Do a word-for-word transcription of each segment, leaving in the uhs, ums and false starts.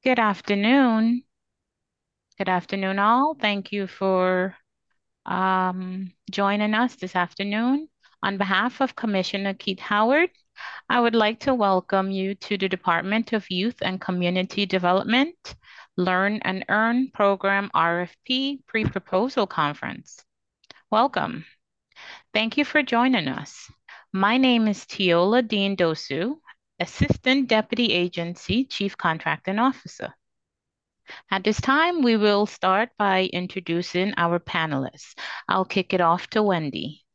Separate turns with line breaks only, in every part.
Good afternoon. Good afternoon, all. Thank you for um, joining us this afternoon. On behalf of Commissioner Keith Howard, I would like to welcome you to the Department of Youth and Community Development Learn and Earn Program R F P Pre-Proposal Conference. Welcome. Thank you for joining us. My name is Tiola Dean Dosu, Assistant Deputy Agency Chief Contracting Officer. At this time, we will start by introducing our panelists. I'll kick it off to Wendy.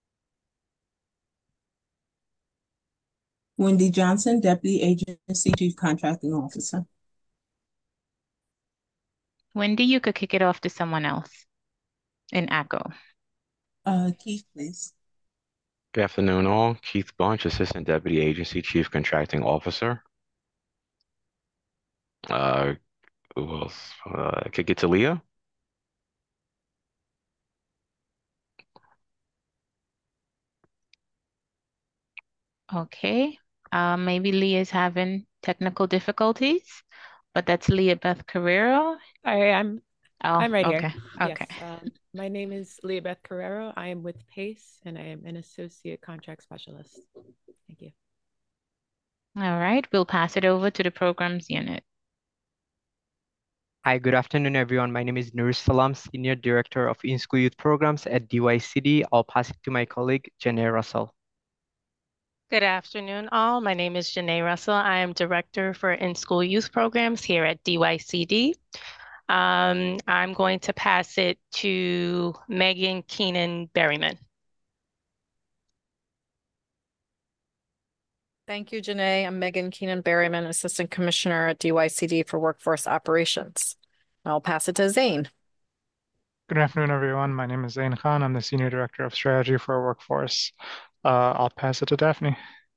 Wendy Johnson, Deputy Agency Chief Contracting Officer.
Wendy, you could kick it off to someone else in echo.
Uh, Keith, please.
Good afternoon, all. Keith Bunch, Assistant Deputy Agency Chief Contracting Officer. Uh, who else? Uh, I could get to Leah.
Okay. Uh, maybe Leah is having technical difficulties, but that's Leah Beth Carrero.
Hi, I'm
Oh,
I'm right
okay.
here.
Okay.
Yes, um, my name is Leah Beth Carrero. I am with PACE and I am an associate contract specialist. Thank you.
All right. We'll pass it over to the programs unit.
Hi, good afternoon, everyone. My name is Nur Salam, Senior Director of In-School Youth Programs at D Y C D. I'll pass it to my colleague, Janae Russell.
Good afternoon, all. My name is Janae Russell. I am Director for In-School Youth Programs here at D Y C D. Um, I'm going to pass it to Megan Keenan Berryman.
Thank you, Janae. I'm Megan Keenan Berryman, Assistant Commissioner at D Y C D for Workforce Operations. I'll pass it to Zane.
Good afternoon, everyone. My name is Zane Khan. I'm the Senior Director of Strategy for Workforce. Uh, I'll pass it to Daphne.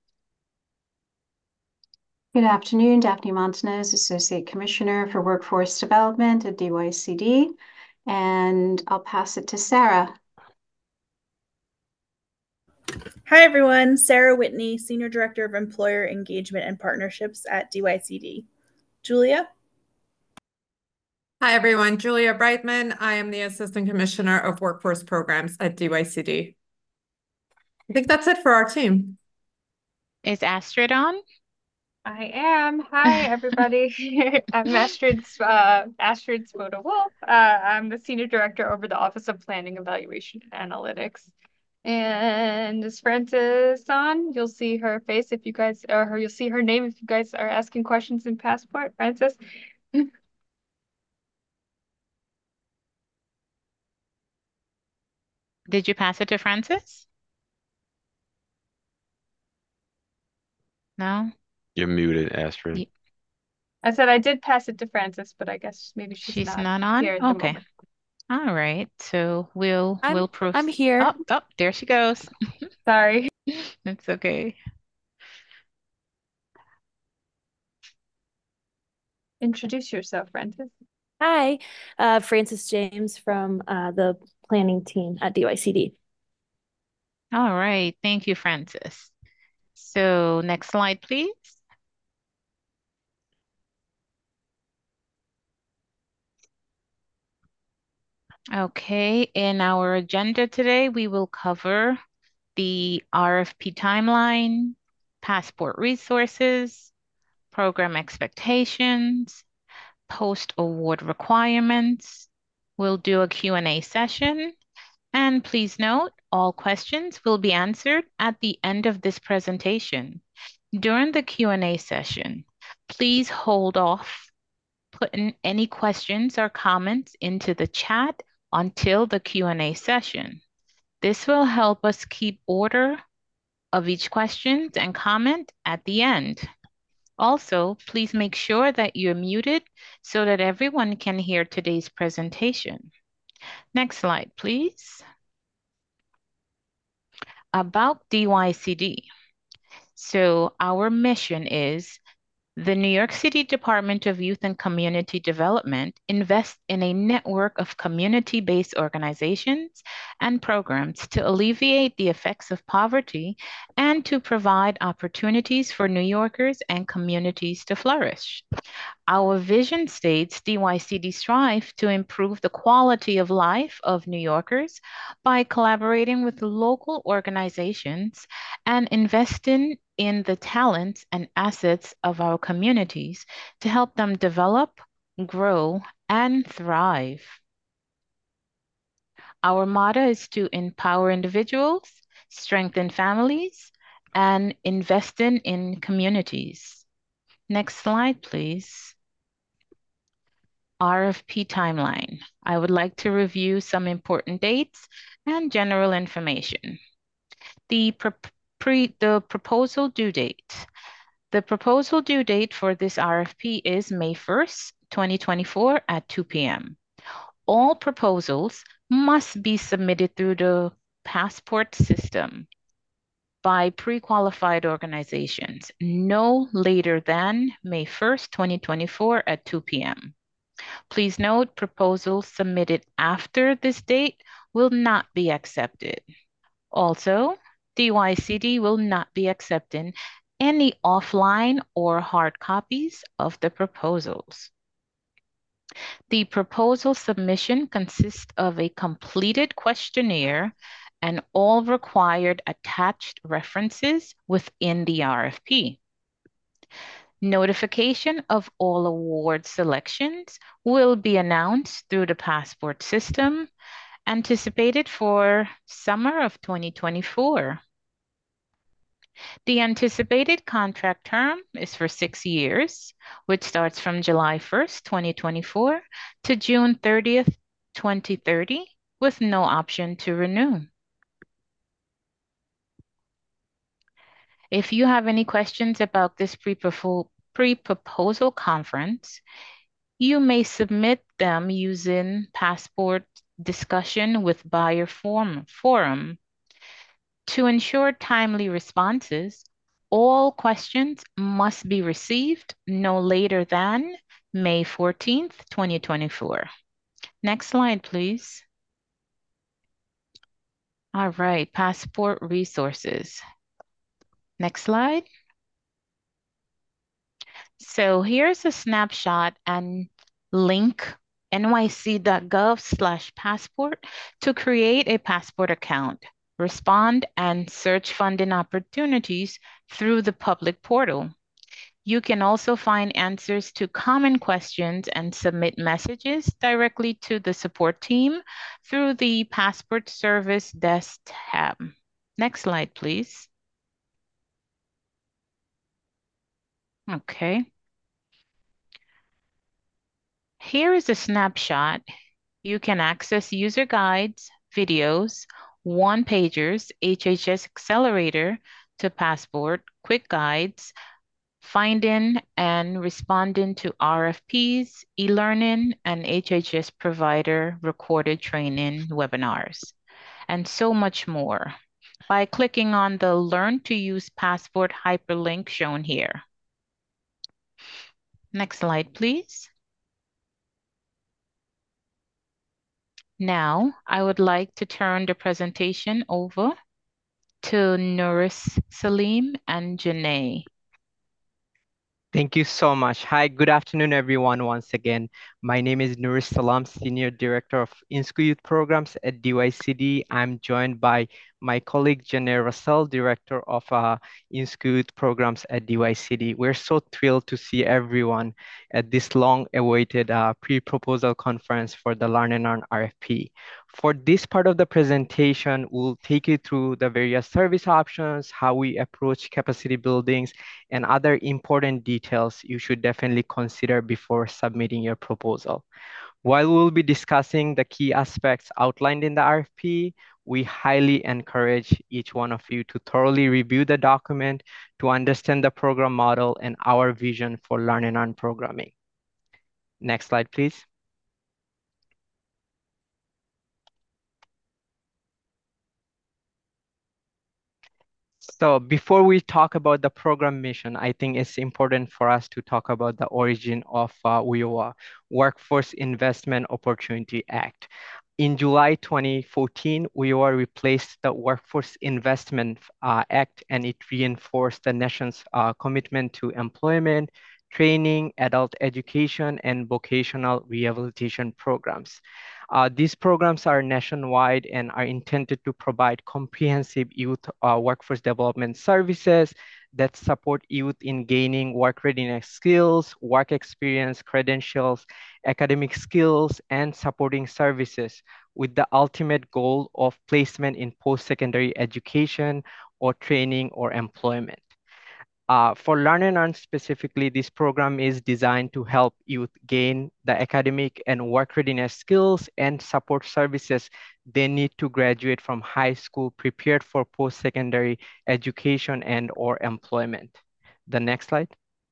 Good afternoon, Daphne Montanez, Associate Commissioner for Workforce Development at D Y C D, and I'll pass it to Sarah.
Hi, everyone. Sarah Whitney, Senior Director of Employer Engagement and Partnerships at D Y C D. Julia?
Hi, everyone. Julia Brightman. I am the Assistant Commissioner of Workforce Programs at D Y C D. I think that's it for our team.
Is Astrid on?
I am. Hi, everybody. I'm Astrid's, uh, Astrid Swoda-Wolf. Uh, I'm the Senior Director over the Office of Planning, Evaluation, and Analytics. And is Frances on? You'll see her face if you guys, or her, you'll see her name if you guys are asking questions in Passport. Frances?
Did you pass it to Frances? No?
You're muted, Astrid.
Ye-
I said I did pass it to Frances, but I guess maybe she's,
She's
not,
not on?
here at the
Okay.
moment.
All right. So we'll
I'm,
we'll proceed.
I'm here.
Oh, oh, there she goes.
Sorry.
It's okay.
Introduce yourself, Frances.
Hi, uh, Frances James from uh, the planning team at D Y C D.
All right. Thank you, Frances. So next slide, please. Okay, in our agenda today, we will cover the R F P timeline, passport resources, program expectations, post-award requirements. We'll do a Q and A session. And please note, all questions will be answered at the end of this presentation. During the Q and A session, please hold off putting any questions or comments into the chat until the Q and A session. This will help us keep order of each question and comment at the end. Also, please make sure that you're muted so that everyone can hear today's presentation. Next slide, please. About D Y C D. So our mission is the New York City Department of Youth and Community Development invests in a network of community-based organizations and programs to alleviate the effects of poverty and to provide opportunities for New Yorkers and communities to flourish. Our vision states D Y C D strive to improve the quality of life of New Yorkers by collaborating with local organizations and investing in the talents and assets of our communities to help them develop, grow, and thrive. Our motto is to empower individuals, strengthen families, and invest in, in communities. Next slide, please. R F P timeline. I would like to review some important dates and general information. The, pro pre the proposal due date. The proposal due date for this R F P is May first, twenty twenty-four at two p m All proposals must be submitted through the Passport system by pre-qualified organizations no later than May first, twenty twenty-four at two p m Please note, proposals submitted after this date will not be accepted. Also, D Y C D will not be accepting any offline or hard copies of the proposals. The proposal submission consists of a completed questionnaire and all required attached references within the R F P. Notification of all award selections will be announced through the Passport system, anticipated for summer of twenty twenty-four. The anticipated contract term is for six years, which starts from July first, twenty twenty-four to June thirtieth, twenty thirty, with no option to renew. If you have any questions about this pre-proposal pre-proposal conference, you may submit them using Passport discussion with buyer form forum. To ensure timely responses, all questions must be received no later than May fourteenth, twenty twenty-four. Next slide, please. All right, Passport resources. Next slide. So here's a snapshot and link N Y C dot gov slash passport to create a Passport account, respond and search funding opportunities through the public portal. You can also find answers to common questions and submit messages directly to the support team through the Passport Service Desk tab. Next slide, please. Okay. Here is a snapshot. You can access user guides, videos, one-pagers, H H S Accelerator to Passport, quick guides, finding and responding to R F Ps, e-learning, and H H S provider recorded training webinars, and so much more by clicking on the Learn to Use Passport hyperlink shown here. Next slide, please. Now, I would like to turn the presentation over to Nuris Salim and Janae.
Thank you so much. Hi, good afternoon, everyone. Once again, my name is Nuris Salam, Senior Director of In-School Youth Programs at D Y C D. I'm joined by my colleague, Janae Russell, Director of uh, In-School Youth Programs at D Y C D. We're so thrilled to see everyone at this long-awaited uh, pre-proposal conference for the Learn and Earn R F P. For this part of the presentation, we'll take you through the various service options, how we approach capacity buildings, and other important details you should definitely consider before submitting your proposal. While we'll be discussing the key aspects outlined in the R F P, we highly encourage each one of you to thoroughly review the document to understand the program model and our vision for Learn and Earn programming. Next slide, please. So before we talk about the program mission, I think it's important for us to talk about the origin of uh, W I O A, Workforce Investment Opportunity Act. In July twenty fourteen, W I O A replaced the Workforce Investment uh, Act, and it reinforced the nation's uh, commitment to employment, training, adult education, and vocational rehabilitation programs. Uh, these programs are nationwide and are intended to provide comprehensive youth uh, workforce development services that support youth in gaining work readiness skills, work experience, credentials, academic skills, and supporting services with the ultimate goal of placement in post-secondary education or training or employment. Uh, for Learn and Earn specifically, this program is designed to help youth gain the academic and work readiness skills and support services they need to graduate from high school prepared for post-secondary education and or employment. The next slide.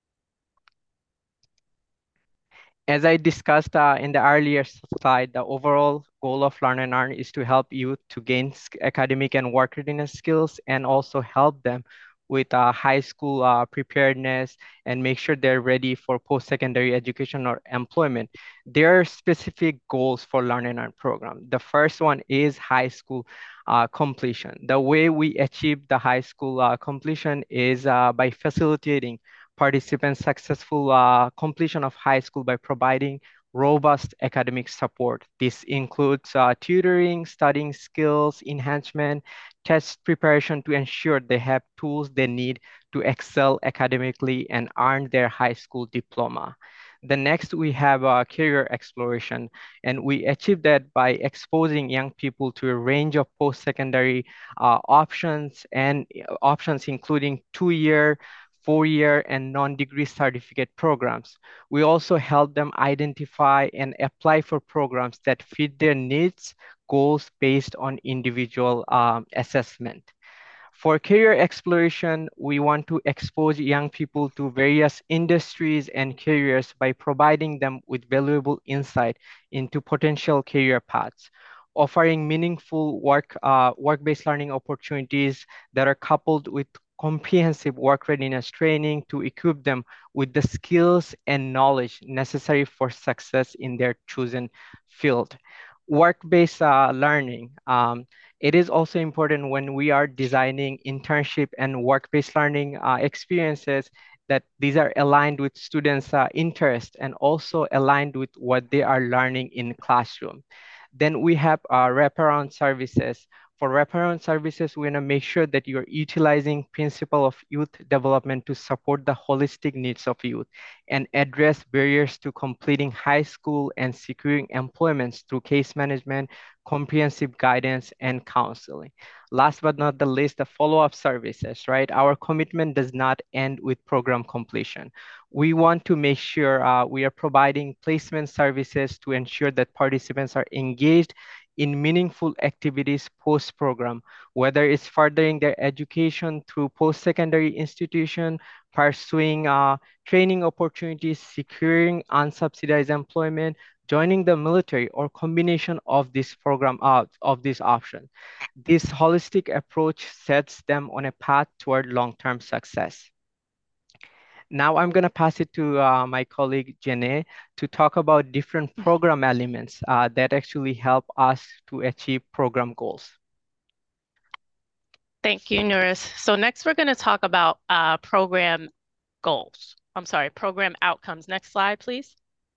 As I discussed uh, in the earlier slide, the overall goal of Learn and Earn is to help youth to gain academic and work readiness skills and also help them with uh, high school uh, preparedness and make sure they're ready for post-secondary education or employment. There are specific goals for Learn and Earn program. The first one is high school uh, completion. The way we achieve the high school uh, completion is uh, by facilitating participants' successful uh, completion of high school by providing robust academic support. This includes uh, tutoring, studying skills, enhancement, test preparation to ensure they have tools they need to excel academically and earn their high school diploma. The next, we have uh, career exploration, and we achieve that by exposing young people to a range of post-secondary uh, options and options including two-year, four-year, and non-degree certificate programs. We also help them identify and apply for programs that fit their needs, goals based on individual um, assessment. For career exploration, we want to expose young people to various industries and careers by providing them with valuable insight into potential career paths, offering meaningful work, uh, work-based learning opportunities that are coupled with comprehensive work readiness training to equip them with the skills and knowledge necessary for success in their chosen field. Work-based uh, learning. Um, it is also important when we are designing internship and work-based learning uh, experiences that these are aligned with students' uh, interests and also aligned with what they are learning in classroom. Then we have uh, wraparound services. For wraparound services, we want to make sure that you're utilizing principle of youth development to support the holistic needs of youth and address barriers to completing high school and securing employments through case management, comprehensive guidance, and counseling. Last but not the least, the follow-up services, right? Our commitment does not end with program completion. We want to make sure uh, we are providing placement services to ensure that participants are engaged in meaningful activities post-program, whether it's furthering their education through post-secondary institution, pursuing uh, training opportunities, securing unsubsidized employment, joining the military, or combination of this program out of this option. This holistic approach sets them on a path toward long-term success. Now I'm going to pass it to uh, my colleague Janae to talk about different program elements uh, that actually help us to achieve program goals.
Thank you, Nuris. So next we're going to talk about uh, program goals. I'm sorry, program outcomes. Next slide, please.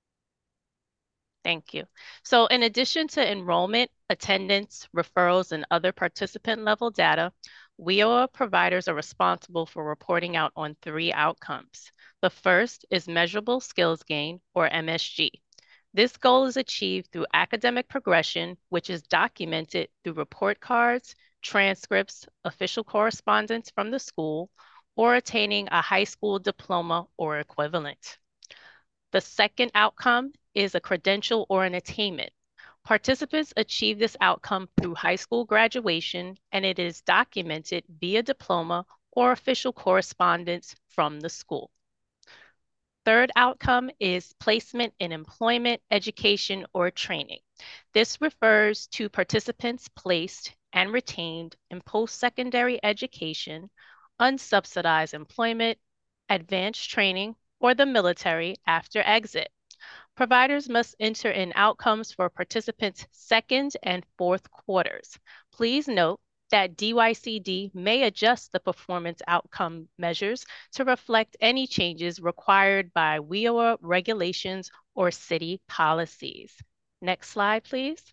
Thank you. So in addition to enrollment, attendance, referrals, and other participant level data, W I O A providers are responsible for reporting out on three outcomes. The first is measurable skills gain, or M S G. This goal is achieved through academic progression, which is documented through report cards, transcripts, official correspondence from the school, or attaining a high school diploma or equivalent. The second outcome is a credential or an attainment. Participants achieve this outcome through high school graduation, and it is documented via diploma or official correspondence from the school. Third outcome is placement in employment, education, or training. This refers to participants placed and retained in post-secondary education, unsubsidized employment, advanced training, or the military after exit. Providers must enter in outcomes for participants' second and fourth quarters. Please note that D Y C D may adjust the performance outcome measures to reflect any changes required by W I O A regulations or city policies. Next slide, please.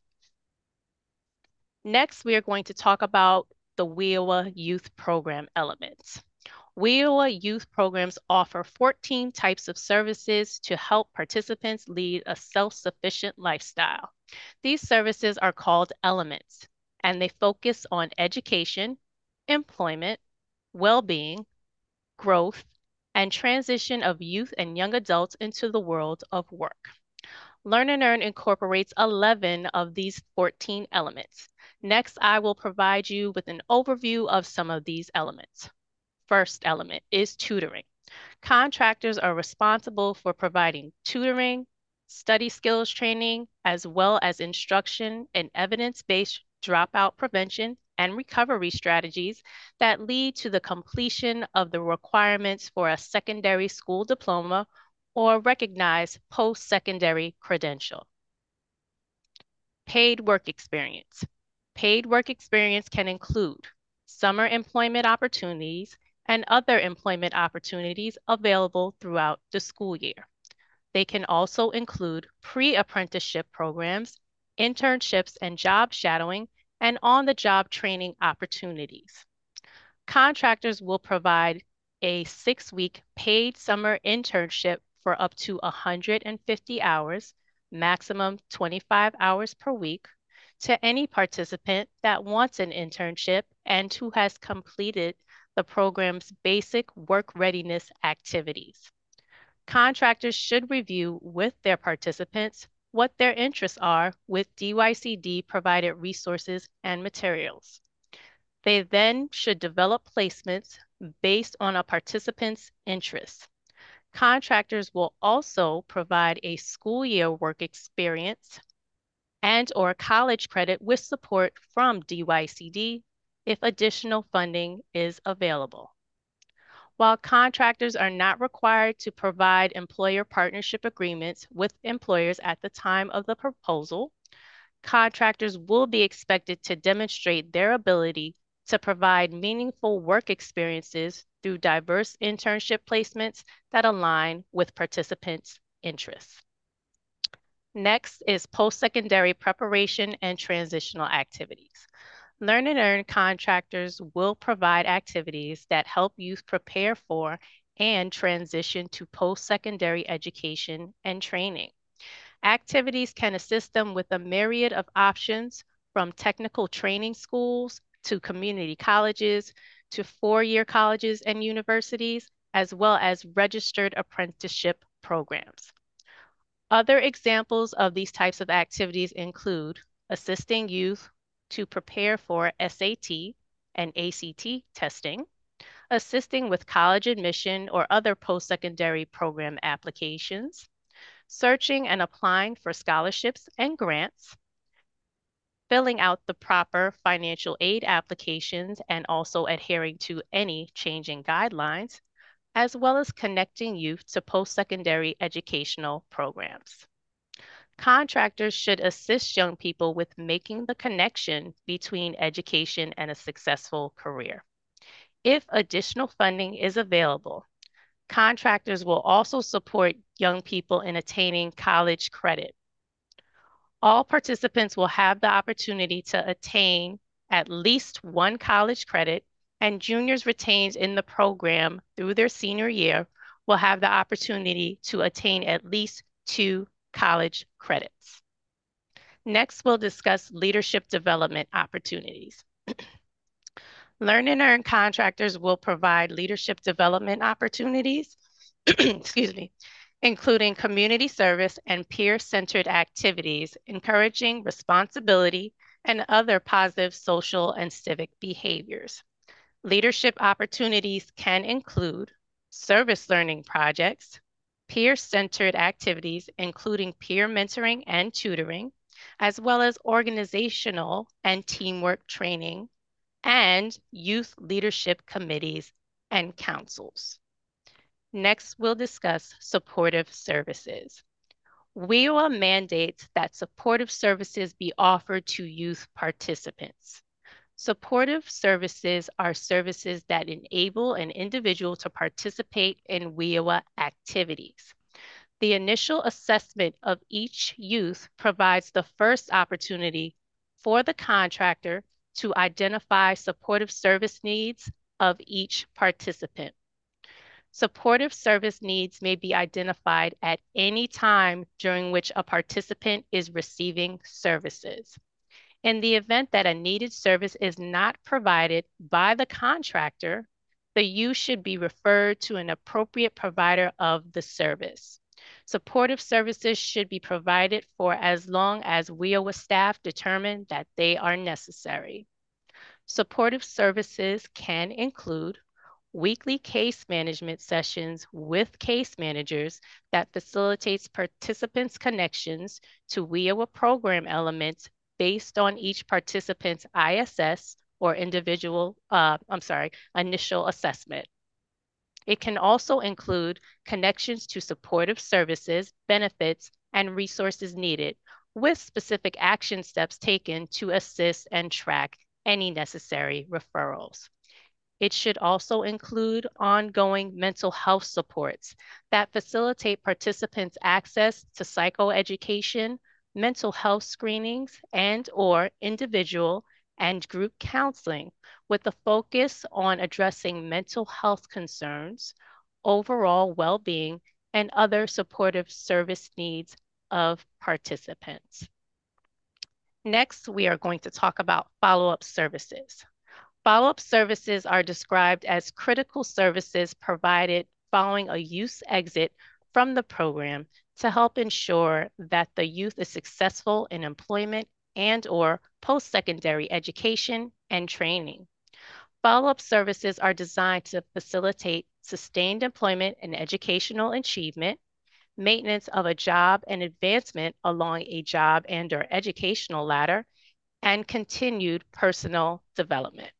Next, we are going to talk about the W I O A youth program elements. W I O A youth programs offer fourteen types of services to help participants lead a self-sufficient lifestyle. These services are called elements, and they focus on education, employment, well-being, growth, and transition of youth and young adults into the world of work. Learn and Earn incorporates eleven of these fourteen elements. Next, I will provide you with an overview of some of these elements. First element is tutoring. Contractors are responsible for providing tutoring, study skills training, as well as instruction in evidence-based dropout prevention and recovery strategies that lead to the completion of the requirements for a secondary school diploma or recognized post-secondary credential. Paid work experience. Paid work experience can include summer employment opportunities and other employment opportunities available throughout the school year. They can also include pre-apprenticeship programs, internships and job shadowing, and on-the-job training opportunities. Contractors will provide a six-week paid summer internship for up to one hundred fifty hours, maximum twenty-five hours per week, to any participant that wants an internship and who has completed the program's basic work readiness activities. Contractors should review with their participants what their interests are with D Y C D provided resources and materials. They then should develop placements based on a participant's interests. Contractors will also provide a school year work experience and or college credit with support from D Y C D if additional funding is available. While contractors are not required to provide employer partnership agreements with employers at the time of the proposal, contractors will be expected to demonstrate their ability to provide meaningful work experiences through diverse internship placements that align with participants' interests. Next is post-secondary preparation and transitional activities. Learn and Earn contractors will provide activities that help youth prepare for and transition to post-secondary education and training. Activities can assist them with a myriad of options, from technical training schools to community colleges to four-year colleges and universities, as well as registered apprenticeship programs. Other examples of these types of activities include assisting youth to prepare for S A T and A C T testing, assisting with college admission or other post-secondary program applications, searching and applying for scholarships and grants, filling out the proper financial aid applications and also adhering to any changing guidelines, as well as connecting youth to post-secondary educational programs. Contractors should assist young people with making the connection between education and a successful career. If additional funding is available, contractors will also support young people in attaining college credit. All participants will have the opportunity to attain at least one college credit, and juniors retained in the program through their senior year will have the opportunity to attain at least two college credits. Next, we'll discuss leadership development opportunities. Learn and Earn contractors will provide leadership development opportunities, excuse me, including community service and peer-centered activities, encouraging responsibility and other positive social and civic behaviors. Leadership opportunities can include service learning projects, peer-centered activities, including peer mentoring and tutoring, as well as organizational and teamwork training, and youth leadership committees and councils. Next, we'll discuss supportive services. W I O A mandates that supportive services be offered to youth participants. Supportive services are services that enable an individual to participate in W I O A activities. The initial assessment of each youth provides the first opportunity for the contractor to identify supportive service needs of each participant. Supportive service needs may be identified at any time during which a participant is receiving services. In the event that a needed service is not provided by the contractor, the youth should be referred to an appropriate provider of the service. Supportive services should be provided for as long as W I O A staff determine that they are necessary. Supportive services can include weekly case management sessions with case managers that facilitates participants' connections to W I O A program elements based on each participant's I S S or individual, uh, I'm sorry, initial assessment. It can also include connections to supportive services, benefits, and resources needed, with specific action steps taken to assist and track any necessary referrals. It should also include ongoing mental health supports that facilitate participants' access to psychoeducation, mental health screenings, and or individual and group counseling with a focus on addressing mental health concerns, overall well-being, and other supportive service needs of participants. Next, we are going to talk about follow-up services. Follow-up services are described as critical services provided following a youth's exit from the program to help ensure that the youth is successful in employment and or post-secondary education and training. Follow-up services are designed to facilitate sustained employment and educational achievement, maintenance of a job and advancement along a job and or educational ladder, and continued personal development.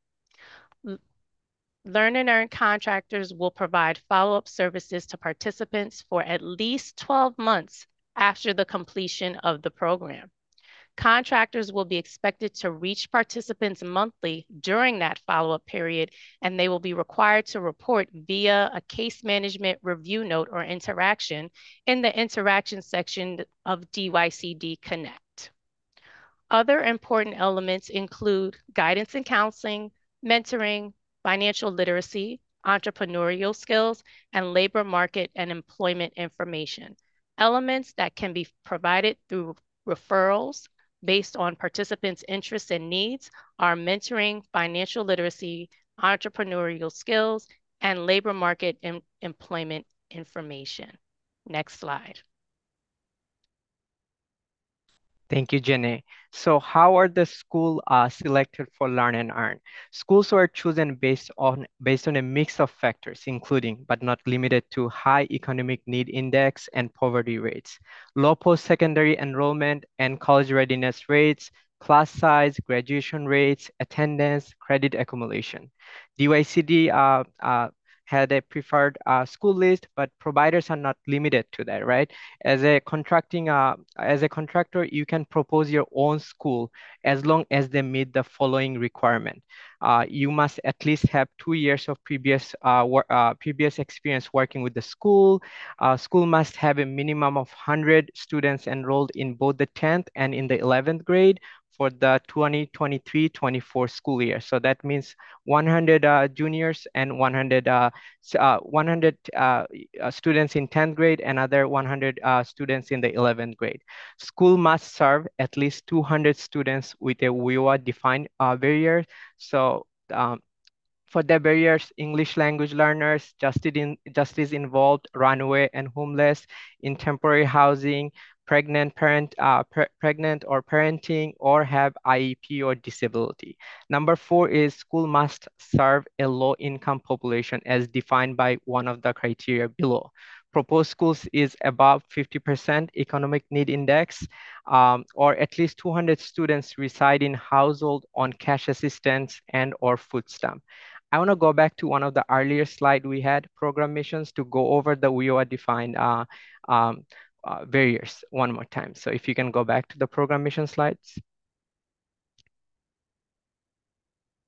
Learn and Earn contractors will provide follow-up services to participants for at least twelve months after the completion of the program. Contractors will be expected to reach participants monthly during that follow-up period, and they will be required to report via a case management review note or interaction in the interaction section of D Y C D Connect. Other important elements include guidance and counseling, mentoring, financial literacy, entrepreneurial skills, and labor market and employment information. Elements that can be provided through referrals based on participants' interests and needs are mentoring, financial literacy, entrepreneurial skills, and labor market and employment information. Next slide.
Thank you, Jenny. So how are the schools uh, selected for Learn and Earn? Schools are chosen based on, based on a mix of factors, including, but not limited to, high economic need index and poverty rates, low post-secondary enrollment and college readiness rates, class size, graduation rates, attendance, credit accumulation. D Y C D uh, uh, had a preferred uh, school list, but providers are not limited to that, right? As a contracting, uh, as a contractor, you can propose your own school as long as they meet the following requirement. Uh, you must at least have two years of previous uh, wor uh, previous experience working with the school. Uh, school must have a minimum of one hundred students enrolled in both the tenth and in the eleventh grade for the twenty twenty-three twenty-four school year. So that means one hundred uh, juniors and one hundred, uh, uh, one hundred uh, students in tenth grade, and other one hundred uh, students in the eleventh grade. School must serve at least two hundred students with a W I O A defined uh, barrier. So um, for the barriers, English language learners, justice, in, justice involved, runaway and homeless, in temporary housing, pregnant parent, uh, pre pregnant or parenting, or have I E P or disability. Number four is school must serve a low income population as defined by one of the criteria below. Proposed schools is above fifty percent economic need index, um, or at least two hundred students reside in household on cash assistance and or food stamp. I want to go back to one of the earlier slide we had, program missions, to go over the W I O A defined uh, um, uh, barriers one more time. So if you can go back to the program mission slides.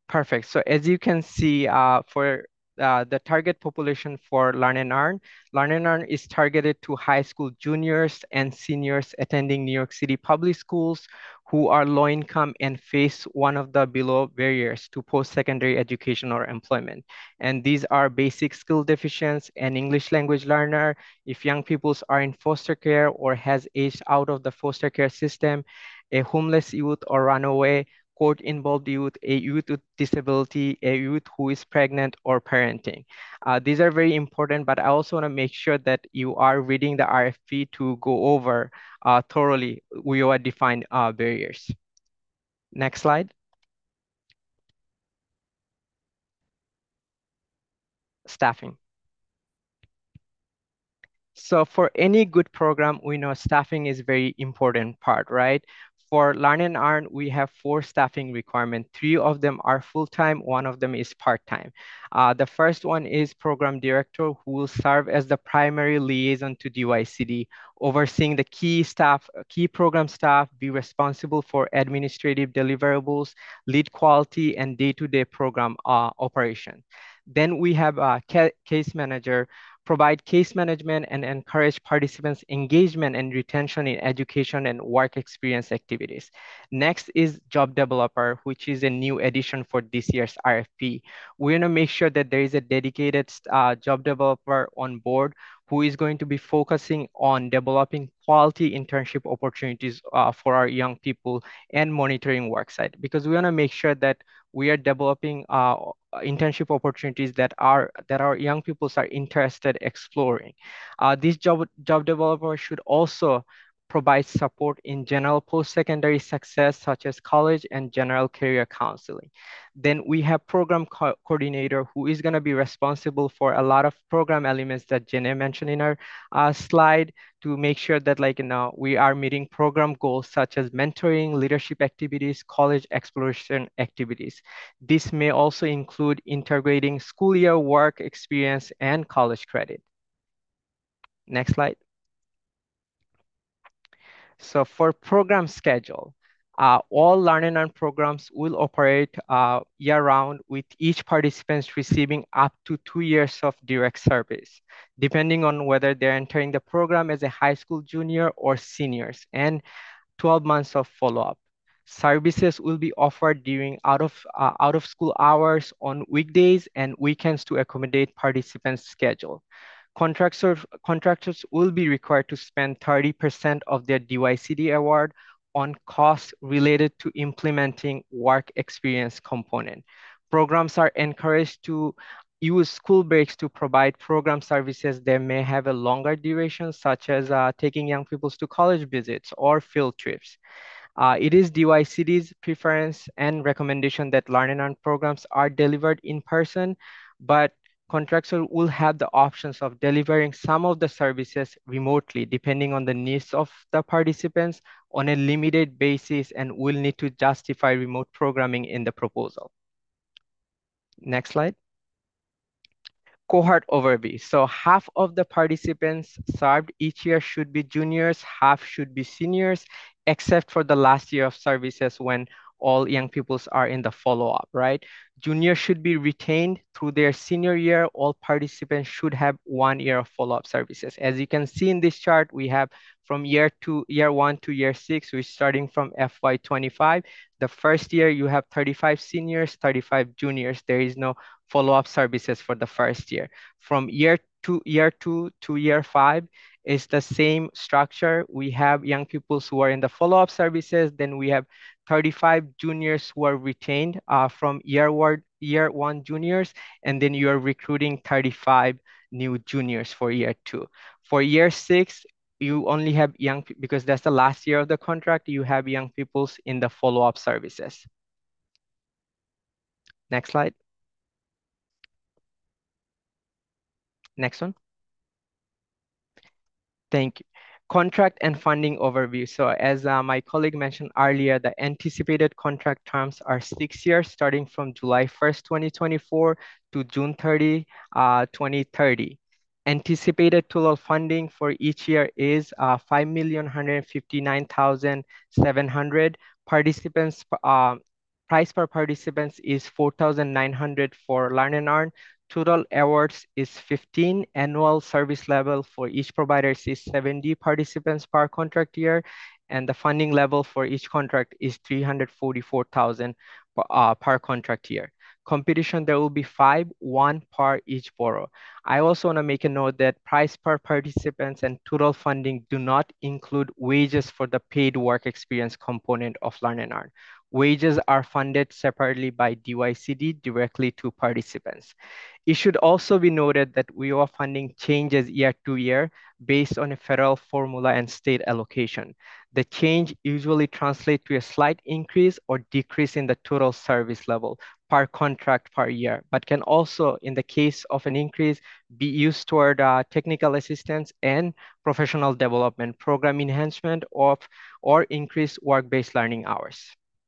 Perfect. So as you can see, uh, for uh, the target population for Learn and Earn, Learn and Earn is targeted to high school juniors and seniors attending New York City public schools who are low income and face one of the below barriers to post-secondary education or employment. And these are basic skill deficiency and English language learner, if young peoples are in foster care or has aged out of the foster care system, a homeless youth or runaway, court-involved youth, a youth with disability, a youth who is pregnant or parenting. Uh, these are very important, but I also want to make sure that you are reading the R F P to go over uh, thoroughly your defined uh, barriers. Next slide. Staffing. So for any good program, we know staffing is very important part, right? For Learn and Earn, we have four staffing requirements. Three of them are full-time, one of them is part-time. Uh, the first one is program director who will serve as the primary liaison to D Y C D, overseeing the key staff, key program staff, be responsible for administrative deliverables, lead quality, and day-to-day program uh, operation. Then we have a ca case manager, provide case management and encourage participants' engagement and retention in education and work experience activities. Next is job developer, which is a new addition for this year's R F P. We're gonna make sure that there is a dedicated uh, job developer on board who is going to be focusing on developing quality internship opportunities uh, for our young people and monitoring worksite, because we wanna make sure that we are developing uh, internship opportunities that are that our young people are interested exploring. Uh, this job job developer should also provide support in general post-secondary success, such as college and general career counseling. Then we have program co coordinator who is going to be responsible for a lot of program elements that Jenna mentioned in our uh, slide to make sure that like you know we are meeting program goals such as mentoring, leadership activities, college exploration activities. This may also include integrating school year work experience and college credit. Next slide. So for program schedule, uh, all Learn and Earn programs will operate uh, year-round with each participant receiving up to two years of direct service, depending on whether they're entering the program as a high school junior or seniors, and twelve months of follow-up. Services will be offered during out of, uh, out of school hours on weekdays and weekends to accommodate participants' schedule. Contractors, contractors will be required to spend thirty percent of their D Y C D award on costs related to implementing work experience component. Programs are encouraged to use school breaks to provide program services that may have a longer duration, such as uh, taking young people to college visits or field trips. Uh, it is D Y C D's preference and recommendation that Learn and Earn programs are delivered in person, but contractors will have the options of delivering some of the services remotely, depending on the needs of the participants on a limited basis, and will need to justify remote programming in the proposal. Next slide. Cohort overview. So half of the participants served each year should be juniors, half should be seniors, except for the last year of services when all young peoples are in the follow-up, right? Juniors should be retained through their senior year. All participants should have one year of follow-up services. As you can see in this chart, we have from year two, year one to year six, we're starting from F Y twenty-five. The first year you have thirty-five seniors, thirty-five juniors. There is no follow-up services for the first year. From year two, year two to year five is the same structure. We have young people who are in the follow-up services. Then we have thirty-five juniors who are retained uh, from year one, year one juniors, and then you are recruiting thirty-five new juniors for year two. For year six, you only have young, because that's the last year of the contract, you have young people in the follow-up services. Next slide. Next one. Thank you. Contract and funding overview. So as uh, my colleague mentioned earlier, the anticipated contract terms are six years, starting from July first, twenty twenty-four to June thirtieth, uh, twenty thirty. Anticipated total funding for each year is uh, five million one hundred fifty-nine thousand seven hundred. Participants' uh, price per participants is four thousand nine hundred for Learn and Earn. Total awards is fifteen. Annual service level for each provider is seventy participants per contract year. And the funding level for each contract is three hundred forty-four thousand uh, per contract year. Competition, there will be five, one per each borough. I also want to make a note that price per participants and total funding do not include wages for the paid work experience component of Learn and Earn. Wages are funded separately by D Y C D directly to participants. It should also be noted that W I O A funding changes year to year based on a federal formula and state allocation. The change usually translates to a slight increase or decrease in the total service level per contract per year, but can also, in the case of an increase, be used toward uh, technical assistance and professional development, program enhancement, of, or increased work-based learning hours.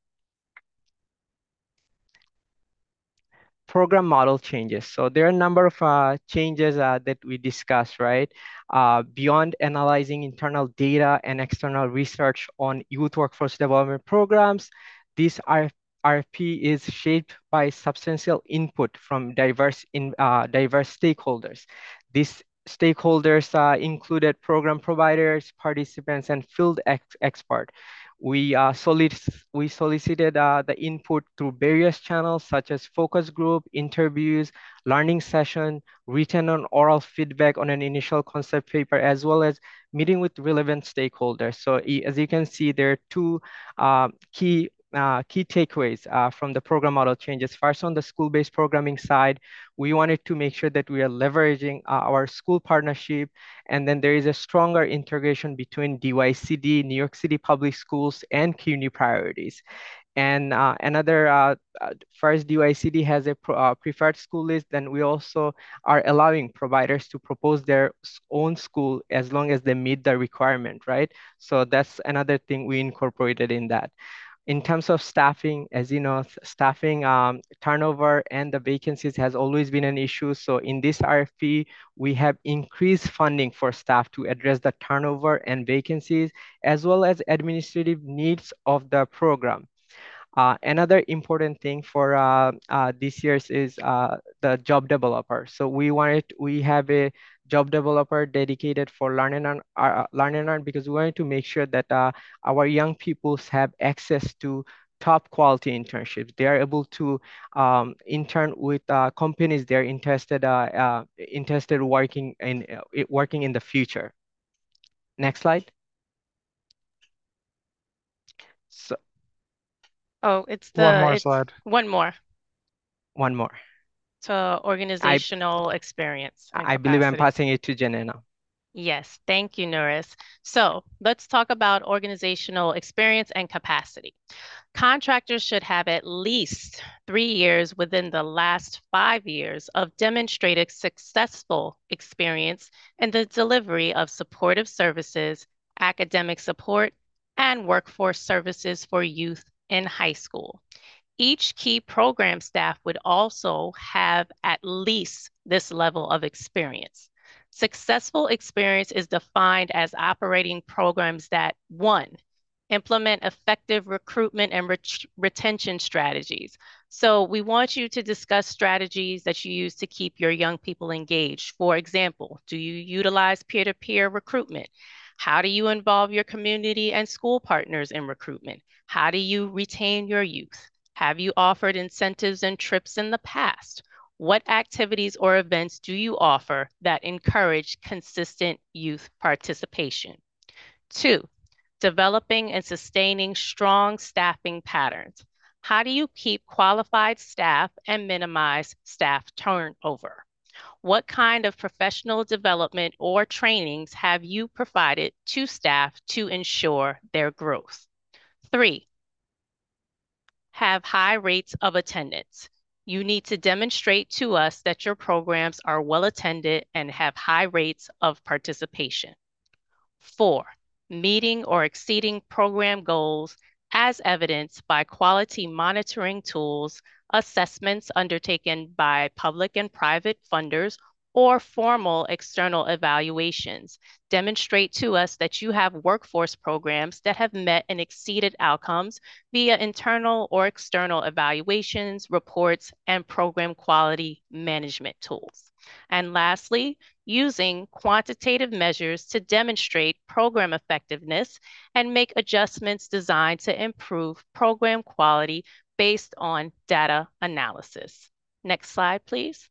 Program model changes. So there are a number of uh, changes uh, that we discussed, right? Uh, beyond analyzing internal data and external research on youth workforce development programs, this R F P is shaped by substantial input from diverse, in, uh, diverse stakeholders. These stakeholders uh, included program providers, participants, and field ex experts. We, uh, solic we solicited uh, the input through various channels such as focus group, interviews, learning session, written and oral feedback on an initial concept paper, as well as meeting with relevant stakeholders. So as you can see, there are two uh, key Uh, key takeaways uh, from the program model changes. First, on the school-based programming side, we wanted to make sure that we are leveraging uh, our school partnership, and then there is a stronger integration between D Y C D, New York City Public Schools, and community priorities. And uh, another, uh, uh, first D Y C D has a pro, uh, preferred school list, then we also are allowing providers to propose their own school as long as they meet the requirement, right? So that's another thing we incorporated in that. In terms of staffing, as you know, staffing um, turnover and the vacancies has always been an issue. So in this R F P, we have increased funding for staff to address the turnover and vacancies, as well as administrative needs of the program. Uh, another important thing for uh, uh, this year's is uh, the job developer. So we wanted, we have a job developer dedicated for Learn and Earn, uh, Learn and Earn, because we wanted to make sure that uh, our young peoples have access to top quality internships. They are able to um, intern with uh, companies they're interested uh, uh, interested working in uh, working in the future. Next slide. So.
Oh, it's the
one more
it's
slide.
One more.
One more.
To organizational
I,
experience.
I believe I'm passing it to Jenna now.
Yes, thank you, Nuris. So let's talk about organizational experience and capacity. Contractors should have at least three years within the last five years of demonstrated successful experience in the delivery of supportive services, academic support, and workforce services for youth in high school. Each key program staff would also have at least this level of experience. Successful experience is defined as operating programs that, one, implement effective recruitment and ret- retention strategies. So we want you to discuss strategies that you use to keep your young people engaged. For example, do you utilize peer-to-peer recruitment? How do you involve your community and school partners in recruitment? How do you retain your youth? Have you offered incentives and trips in the past? What activities or events do you offer that encourage consistent youth participation? Two, developing and sustaining strong staffing patterns. How do you keep qualified staff and minimize staff turnover? What kind of professional development or trainings have you provided to staff to ensure their growth? Three, have high rates of attendance. You need to demonstrate to us that your programs are well attended and have high rates of participation. Four, meeting or exceeding program goals as evidenced by quality monitoring tools, assessments undertaken by public and private funders, or formal external evaluations. Demonstrate to us that you have workforce programs that have met and exceeded outcomes via internal or external evaluations, reports, and program quality management tools. And lastly, using quantitative measures to demonstrate program effectiveness and make adjustments designed to improve program quality based on data analysis. Next slide, please.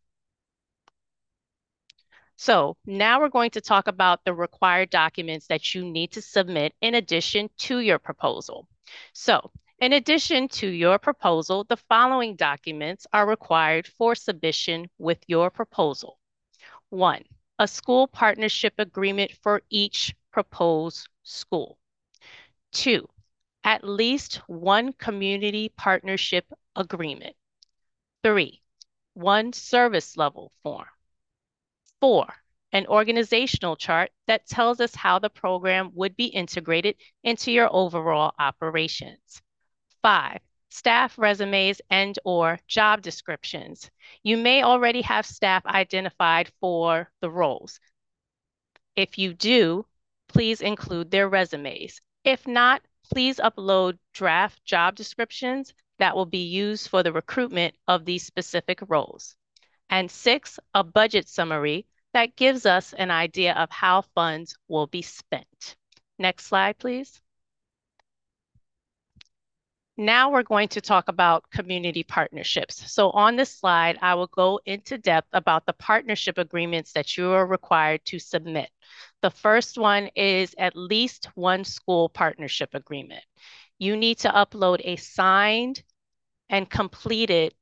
So now we're going to talk about the required documents that you need to submit in addition to your proposal. So in addition to your proposal, the following documents are required for submission with your proposal. One, a school partnership agreement for each proposed school. Two, at least one community partnership agreement. Three, one service level form. Four, an organizational chart that tells us how the program would be integrated into your overall operations. Five, staff resumes and or job descriptions. You may already have staff identified for the roles. If you do, please include their resumes. If not, please upload draft job descriptions that will be used for the recruitment of these specific roles. And six, a budget summary that gives us an idea of how funds will be spent. Next slide, please. Now we're going to talk about community partnerships. So on this slide, I will go into depth about the partnership agreements that you are required to submit. The first one is at least one school partnership agreement. You need to upload a signed and completed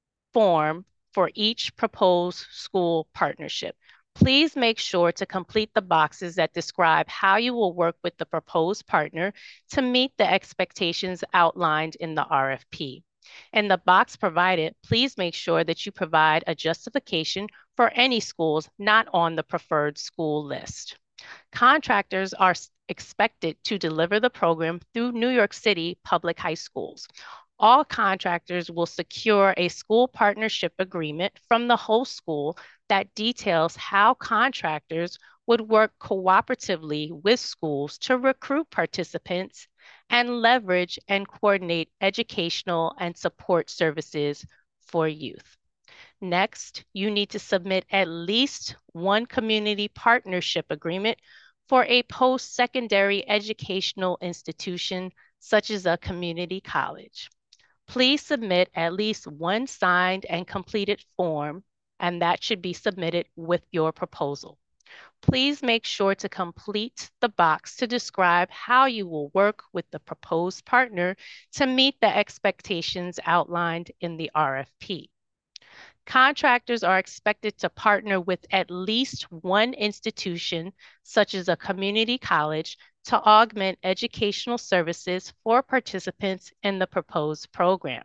form for each proposed school partnership. Please make sure to complete the boxes that describe how you will work with the proposed partner to meet the expectations outlined in the R F P. In the box provided, please make sure that you provide a justification for any schools not on the preferred school list. Contractors are expected to deliver the program through New York City public high schools. All contractors will secure a school partnership agreement from the host school that details how contractors would work cooperatively with schools to recruit participants and leverage and coordinate educational and support services for youth. Next, you need to submit at least one community partnership agreement for a post-secondary educational institution, such as a community college. Please submit at least one signed and completed form, and that should be submitted with your proposal. Please make sure to complete the box to describe how you will work with the proposed partner to meet the expectations outlined in the R F P. Contractors are expected to partner with at least one institution, such as a community college, to augment educational services for participants in the proposed program.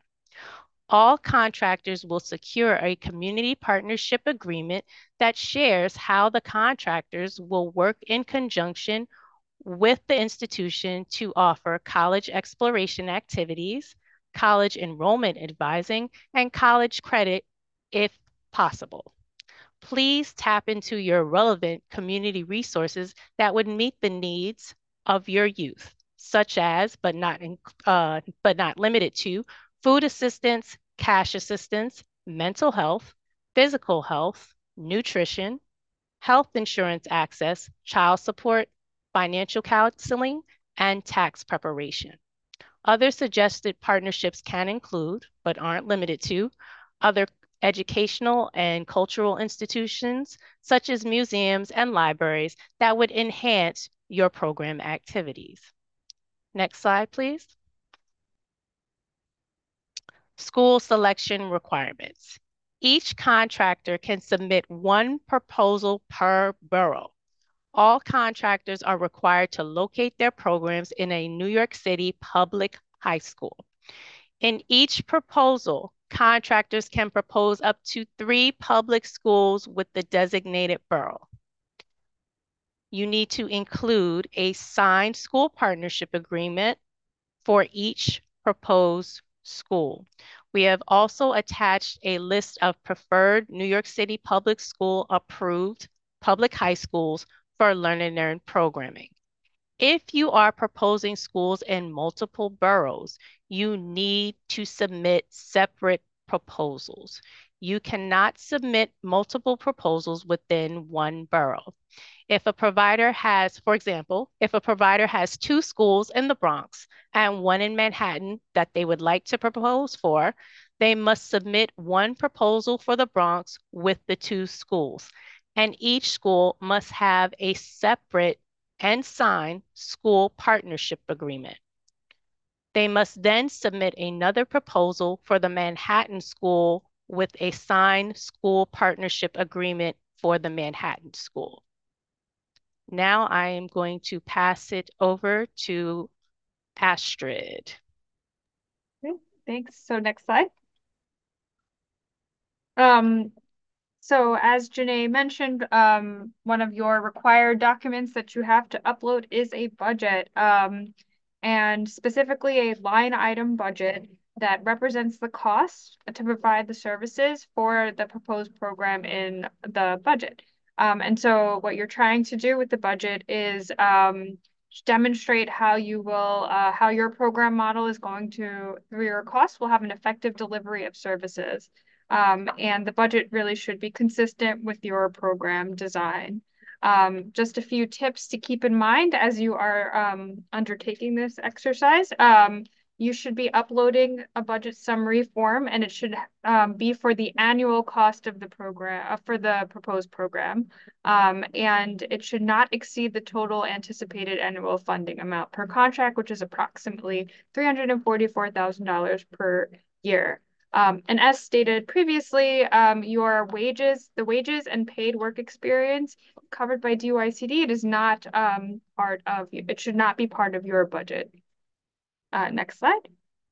All contractors will secure a community partnership agreement that shares how the contractors will work in conjunction with the institution to offer college exploration activities, college enrollment advising, and college credit if possible. Please tap into your relevant community resources that would meet the needs of your youth, such as, but not, in, uh, but not limited to, food assistance, cash assistance, mental health, physical health, nutrition, health insurance access, child support, financial counseling, and tax preparation. Other suggested partnerships can include, but aren't limited to, other educational and cultural institutions, such as museums and libraries, that would enhance your program activities. Next slide, please. School selection requirements. Each contractor can submit one proposal per borough. All contractors are required to locate their programs in a New York City public high school. In each proposal, contractors can propose up to three public schools with the designated borough. You need to include a signed school partnership agreement for each proposed school. We have also attached a list of preferred New York City Public School approved public high schools for Learn and Earn programming. If you are proposing schools in multiple boroughs, you need to submit separate proposals. You cannot submit multiple proposals within one borough. If a provider has, for example, if a provider has two schools in the Bronx and one in Manhattan that they would like to propose for, they must submit one proposal for the Bronx with the two schools. And each school must have a separate and sign school partnership agreement. They must then submit another proposal for the Manhattan school with a signed school partnership agreement for the Manhattan school. Now I am going to pass it over to Astrid.
Okay, thanks. So next slide. Um, so as Janae mentioned, um, one of your required documents that you have to upload is a budget, um, and specifically a line item budget that represents the cost to provide the services for the proposed program in the budget. Um, and so what you're trying to do with the budget is um, demonstrate how you will, uh, how your program model is going to, through your costs, will have an effective delivery of services. Um, and the budget really should be consistent with your program design. Um, just a few tips to keep in mind as you are um, undertaking this exercise. Um, you should be uploading a budget summary form, and it should um, be for the annual cost of the program, uh, for the proposed program. Um, and it should not exceed the total anticipated annual funding amount per contract, which is approximately three hundred forty-four thousand dollars per year. Um, and as stated previously, um, your wages, the wages and paid work experience covered by D Y C D, it is not um, part of, it should not be part of your budget. Uh, next slide.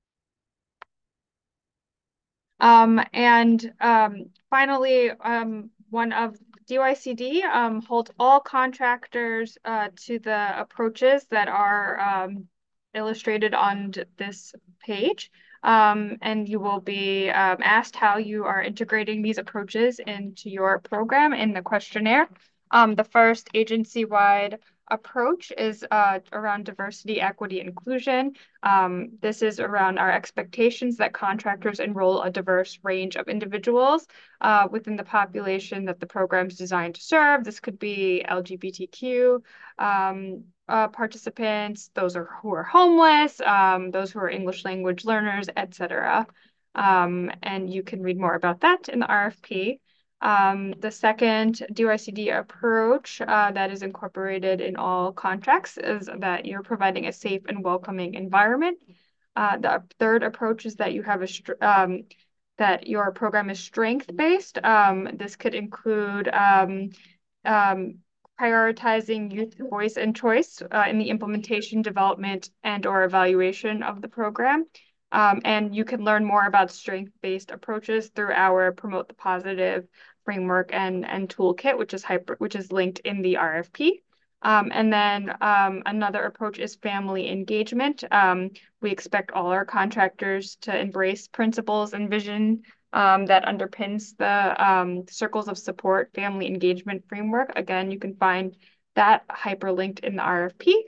Um, and um, finally, um, one of D Y C D um, holds all contractors uh, to the approaches that are um, illustrated on this page. Um, and you will be um, asked how you are integrating these approaches into your program in the questionnaire. Um, the first agency-wide approach is uh, around diversity, equity, inclusion. Um, this is around our expectations that contractors enroll a diverse range of individuals uh, within the population that the program is designed to serve. This could be L G B T Q um, uh, participants, those are, who are homeless, um, those who are English language learners, et cetera. Um, and you can read more about that in the R F P. Um, the second D Y C D approach uh, that is incorporated in all contracts is that you're providing a safe and welcoming environment. Uh, the third approach is that you have a um, that your program is strength-based. Um, this could include um, um, prioritizing youth voice and choice uh, in the implementation, development, and or evaluation of the program. Um, and you can learn more about strength-based approaches through our Promote the Positive framework and, and toolkit, which is hyper, which is linked in the R F P. Um, and then um, another approach is family engagement. Um, we expect all our contractors to embrace principles and vision um, that underpins the um, Circles of Support family engagement framework. Again, you can find that hyperlinked in the R F P.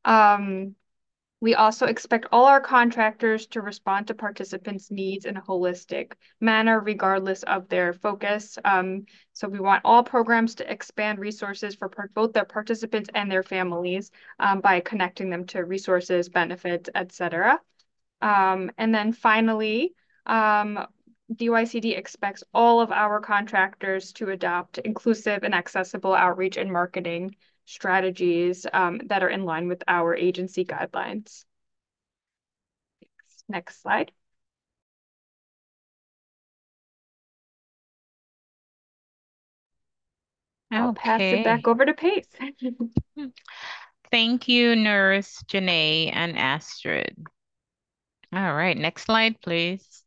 Um, We also expect all our contractors to respond to participants' needs in a holistic manner, regardless of their focus. Um, so we want all programs to expand resources for both their participants and their families um, by connecting them to resources, benefits, et cetera. Um, and then finally, um, D Y C D expects all of our contractors to adopt inclusive and accessible outreach and marketing strategies um, that are in line with our agency guidelines. Next slide. I'll pass it back
Okay.
over to Pace.
Thank you, Nurse Janae and Astrid. All right, next slide, please.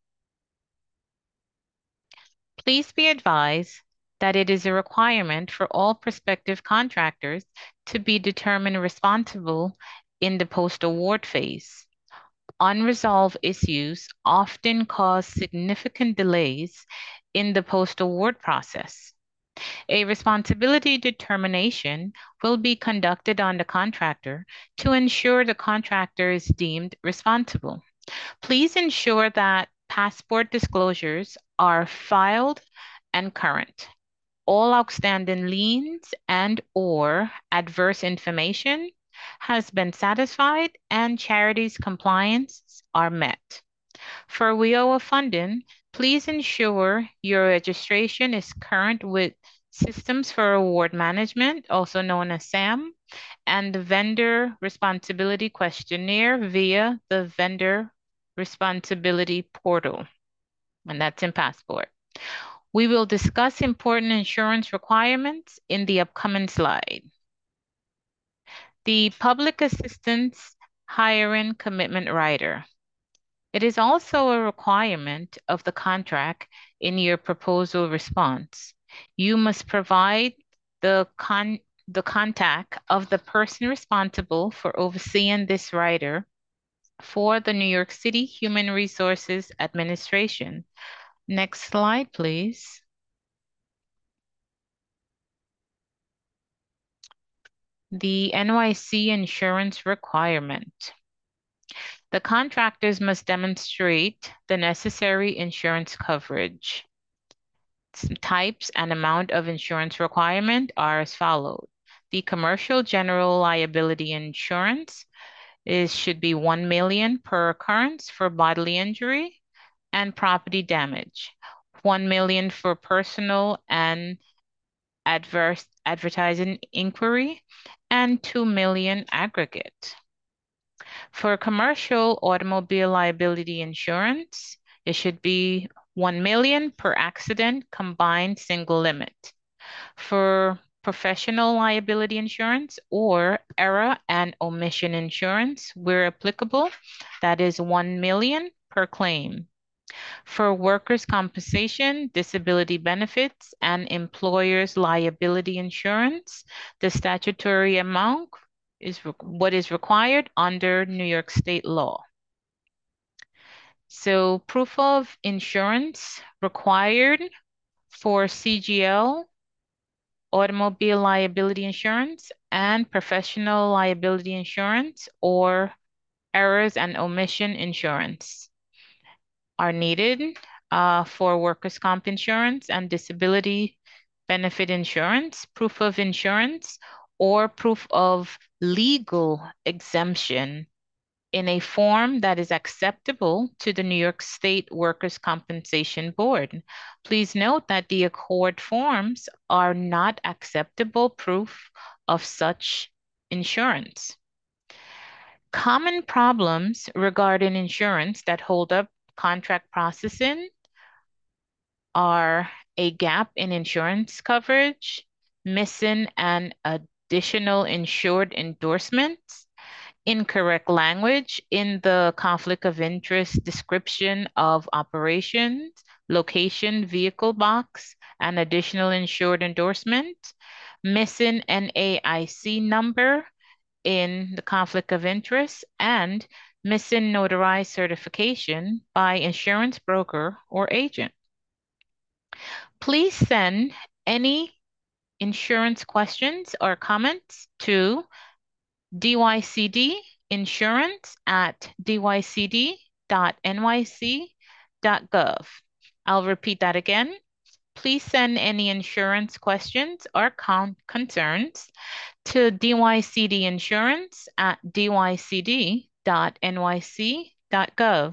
Please be advised that it is a requirement for all prospective contractors to be determined responsible in the post-award phase. unresolved issues often cause significant delays in the post-award process. A responsibility determination will be conducted on the contractor to ensure the contractor is deemed responsible. Please ensure that passport disclosures are filed and current. All outstanding liens and or adverse information has been satisfied and charities' compliance are met. For W I O A funding, please ensure your registration is current with Systems for Award Management, also known as SAM, and the Vendor Responsibility Questionnaire via the Vendor Responsibility Portal, and that's in Passport. We will discuss important insurance requirements in the upcoming slide. The Public Assistance Hiring Commitment Rider. It is also a requirement of the contract in your proposal response. You must provide the, con the contact of the person responsible for overseeing this rider for the New York City Human Resources Administration. Next slide, please. The N Y C insurance requirement. The contractors must demonstrate the necessary insurance coverage. Some types and amount of insurance requirement are as follows. The commercial general liability insurance is should be one million per occurrence for bodily injury and property damage, one million for personal and adverse advertising inquiry, and two million aggregate. For commercial automobile liability insurance, it should be one million per accident combined single limit. For professional liability insurance or error and omission insurance, where applicable, that is one million per claim. For workers' compensation, disability benefits, and employers' liability insurance, the statutory amount is what is required under New York State law. So proof of insurance required for C G L, automobile liability insurance, and professional liability insurance or errors and omission insurance are needed uh, for workers' comp insurance and disability benefit insurance, proof of insurance, or proof of legal exemption in a form that is acceptable to the New York State Workers' Compensation Board. Please note that the accord forms are not acceptable proof of such insurance. Common problems regarding insurance that hold up contract processing are a gap in insurance coverage, missing an additional insured endorsements, incorrect language in the conflict of interest description of operations, location, vehicle box, and additional insured endorsement, missing an A I C number in the conflict of interest, and missing notarized certification by insurance broker or agent. Please send any insurance questions or comments to D Y C D insurance at d y c d dot n y c dot gov. I'll repeat that again. Please send any insurance questions or con concerns to D Y C D insurance at d y c d dot n y c dot gov.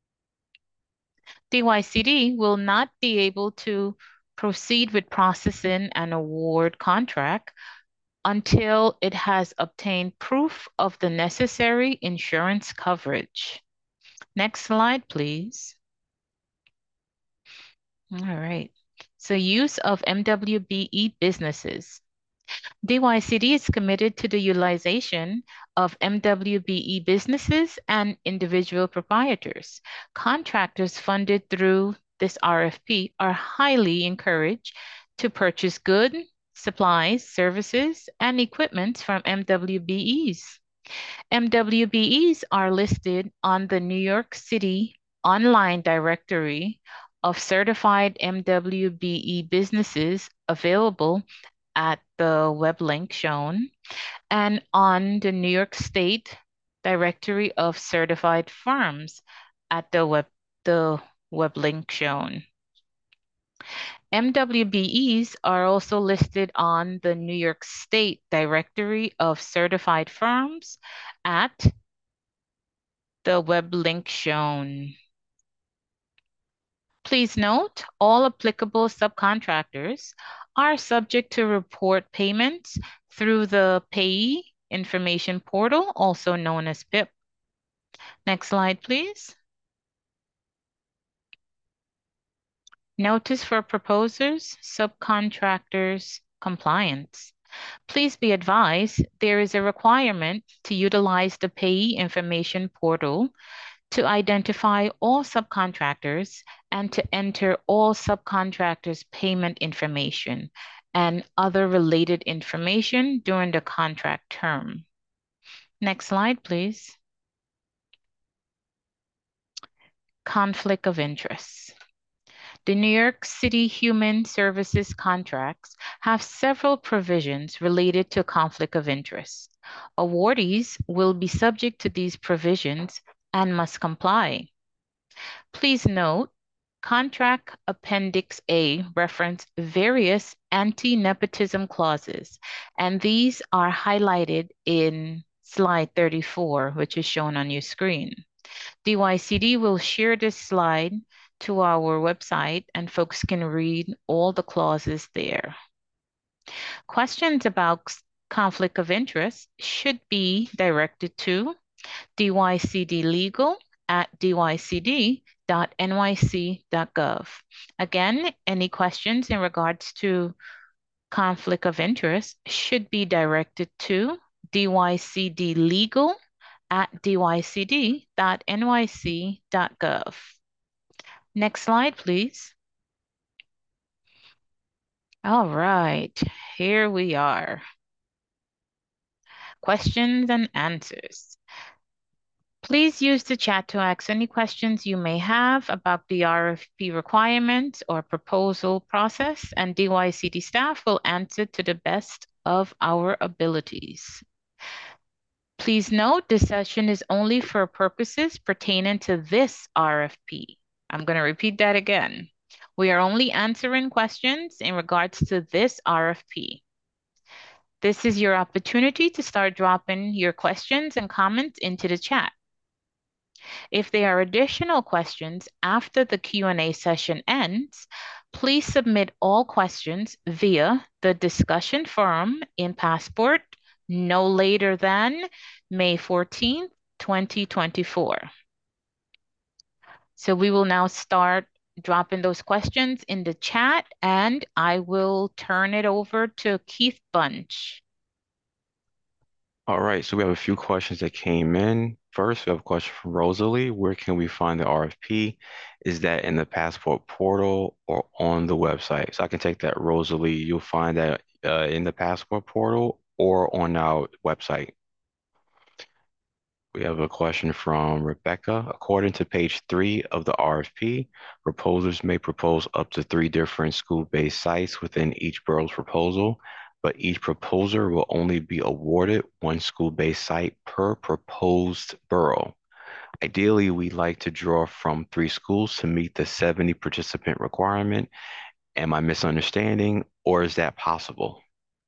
D Y C D will not be able to proceed with processing an award contract until it has obtained proof of the necessary insurance coverage. Next slide, please. All right. So use of M W B E businesses. D Y C D is committed to the utilization of M W B E businesses and individual proprietors. Contractors funded through this R F P are highly encouraged to purchase goods, supplies, services, and equipment from M W B Es. M W B Es are listed on the New York City online directory of certified M W B E businesses available at the web link shown, and on the New York State directory of certified firms at the web, the web link shown. M W B Es are also listed on the New York State directory of certified firms at the web link shown. Please note, all applicable subcontractors are subject to report payments through the Payee Information Portal, also known as P I P. Next slide, please. Notice for proposers, subcontractors, compliance. Please be advised there is a requirement to utilize the Payee Information Portal to identify all subcontractors and to enter all subcontractors' payment information and other related information during the contract term. Next slide, please. Conflict of interest. The New York City Human Services contracts have several provisions related to conflict of interest. Awardees will be subject to these provisions and must comply. Please note, Contract Appendix A reference various anti-nepotism clauses, and these are highlighted in slide thirty-four, which is shown on your screen. D Y C D will share this slide to our website and folks can read all the clauses there. Questions about conflict of interest should be directed to D Y C D legal at d y c d dot n y c dot gov. Again, any questions in regards to conflict of interest should be directed to D Y C D legal at d y c d dot n y c dot gov. Next slide, please. All right, here we are. Questions and answers. Please use the chat to ask any questions you may have about the R F P requirements or proposal process, and D Y C D staff will answer to the best of our abilities. Please note this session is only for purposes pertaining to this R F P. I'm going to repeat that again. We are only answering questions in regards to this R F P. This is your opportunity to start dropping your questions and comments into the chat. If there are additional questions after the Q and A session ends, please submit all questions via the discussion forum in Passport no later than May fourteenth, twenty twenty-four. So we will now start dropping those questions in the chat, and I will turn it over to Keith Bunch.
All right, so we have a few questions that came in. First, we have a question from Rosalie. Where can we find the R F P? Is that in the Passport portal or on the website? So I can take that, Rosalie. You'll find that uh, in the Passport portal or on our website. We have a question from Rebecca. According to page three of the R F P, proposers may propose up to three different school-based sites within each borough's proposal, but each proposer will only be awarded one school-based site per proposed borough. Ideally, we'd like to draw from three schools to meet the seventy participant requirement. Am I misunderstanding, or is that possible?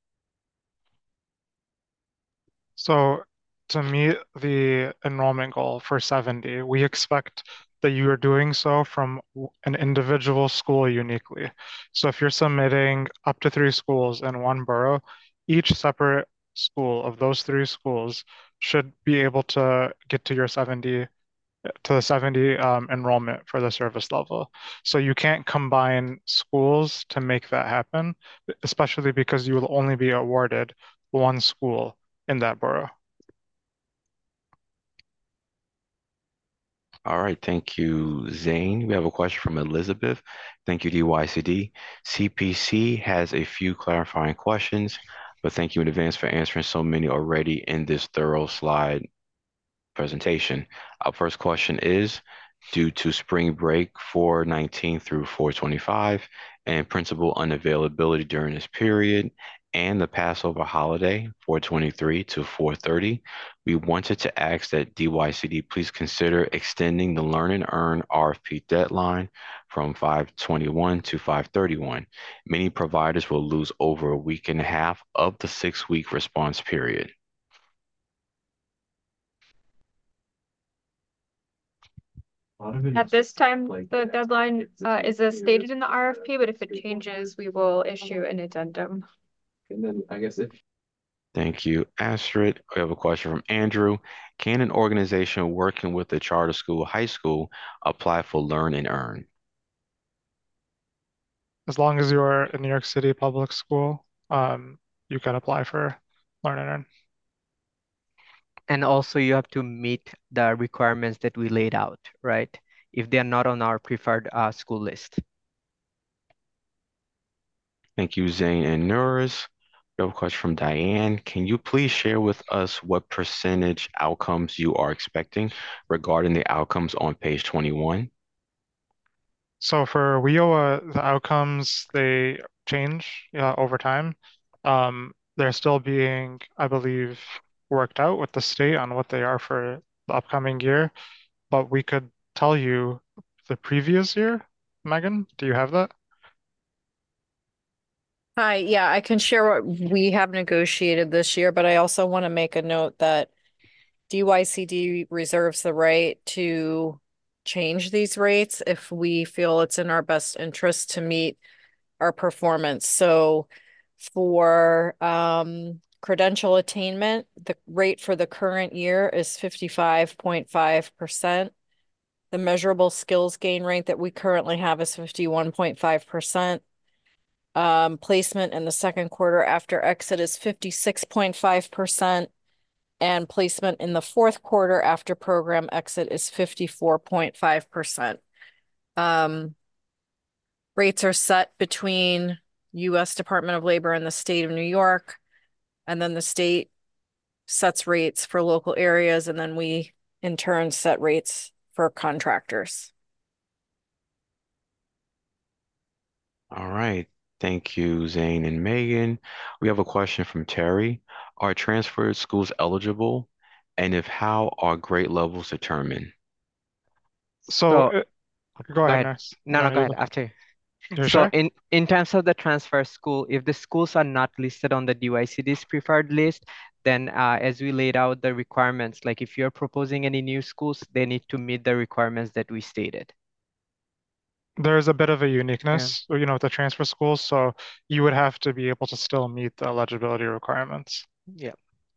So to meet the enrollment goal for seventy, we expect that you are doing so from an individual school uniquely. So if you're submitting up to three schools in one borough, each separate school of those three schools should be able to get to your seventy to the seventy um, enrollment for the service level. So you can't combine schools to make that happen, especially because you will only be awarded one school in that borough.
All right, thank you, Zane. We have a question from Elizabeth. Thank you, D Y C D. C P C has a few clarifying questions. but thank you in advance for answering so many already in this thorough slide presentation. Our first question is, due to spring break four nineteen through four twenty-five and principal unavailability during this period, and the Passover holiday four twenty-three to four thirty, we wanted to ask that D Y C D please consider extending the Learn and Earn R F P deadline from five twenty-one to five thirty-one. Many providers will lose over a week and a half of the six-week response period.
At this time, the deadline uh, is as stated in the R F P, but if it changes, we will issue an addendum.
And then I guess if Thank you, Astrid. We have a question from Andrew. Can an organization working with a charter school, high school, apply for Learn and Earn?
As long as you're a New York City public school, um, you can apply for Learn and Earn.
And also you have to meet the requirements that we laid out, right? If they are not on our preferred uh, school list.
Thank you, Zane and Nurs. We have a question from Diane. Can you please share with us what percentage outcomes you are expecting regarding the outcomes on page twenty-one?
So for W I O A, the outcomes, they change uh, over time. Um, they're still being, I believe, worked out with the state on what they are for the upcoming year, but we could tell you the previous year. Megan, do you have that?
Hi, yeah, I can share what we have negotiated this year, but I also want to make a note that D Y C D reserves the right to change these rates if we feel it's in our best interest to meet our performance. So for um, credential attainment, the rate for the current year is fifty-five point five percent. The measurable skills gain rate that we currently have is fifty-one point five percent. Um, placement in the second quarter after exit is fifty-six point five percent. And placement in the fourth quarter after program exit is fifty-four point five percent. Um, rates are set between U S Department of Labor and the state of New York. And then the state sets rates for local areas, and then we in turn set rates for contractors.
All right. Thank you, Zane and Megan. We have a question from Terry. Are transferred schools eligible? And if how, are grade levels determined?
So,
So
uh, go
go
ahead,
ahead.
Nurse.
No,
No,
no, go
you
ahead
go.
after you.
You're
So
sure?
in, in terms of the transfer school, if the schools are not listed on the D Y C D's preferred list, then uh, as we laid out the requirements, like if you're proposing any new schools, they need to meet the requirements that we stated.
There's a bit of a
Yeah.
uniqueness, you know, with the transfer schools, so you would have to be able to still meet the eligibility requirements.
Yeah.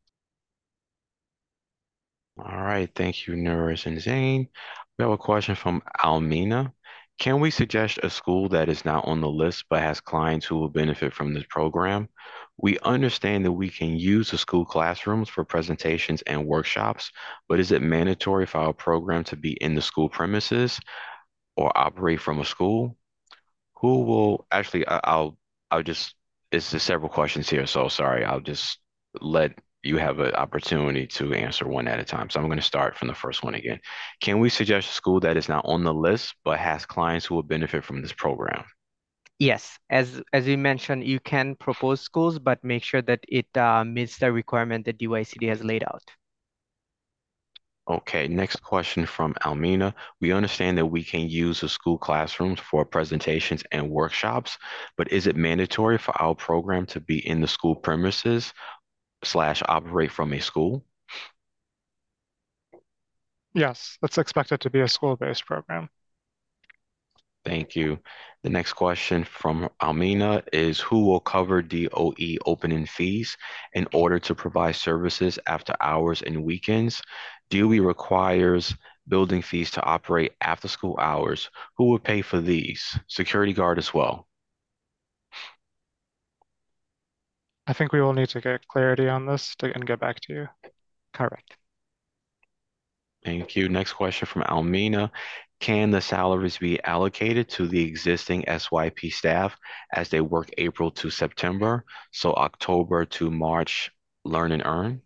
All right. Thank you, Nurse and Zane. We have a question from Almina. Can we suggest a school that is not on the list but has clients who will benefit from this program? We understand that we can use the school classrooms for presentations and workshops, but is it mandatory for our program to be in the school premises or operate from a school? Who will actually, I- I'll, I'll just, it's just several questions here, so sorry. I'll just let you have an opportunity to answer one at a time. So I'm going to start from the first one again. Can we suggest a school that is not on the list but has clients who will benefit from this program?
Yes, as as you mentioned, you can propose schools, but make sure that it uh, meets the requirement that D Y C D has laid out.
Okay, next question from Almina. We understand that we can use the school classrooms for presentations and workshops, but is it mandatory for our program to be in the school premises slash operate from a school?
Yes, it's expected to be a school-based program.
Thank you. The next question from Almina is, who will cover D O E opening fees in order to provide services after hours and weekends? D O E requires building fees to operate after school hours. Who will pay for these? Security guard as well.
I think we will need to get clarity on this to, and get back to you.
Correct.
Thank you. Next question from Almina. Can the salaries be allocated to the existing S Y P staff as they work April to September, so October to March, learn and earn?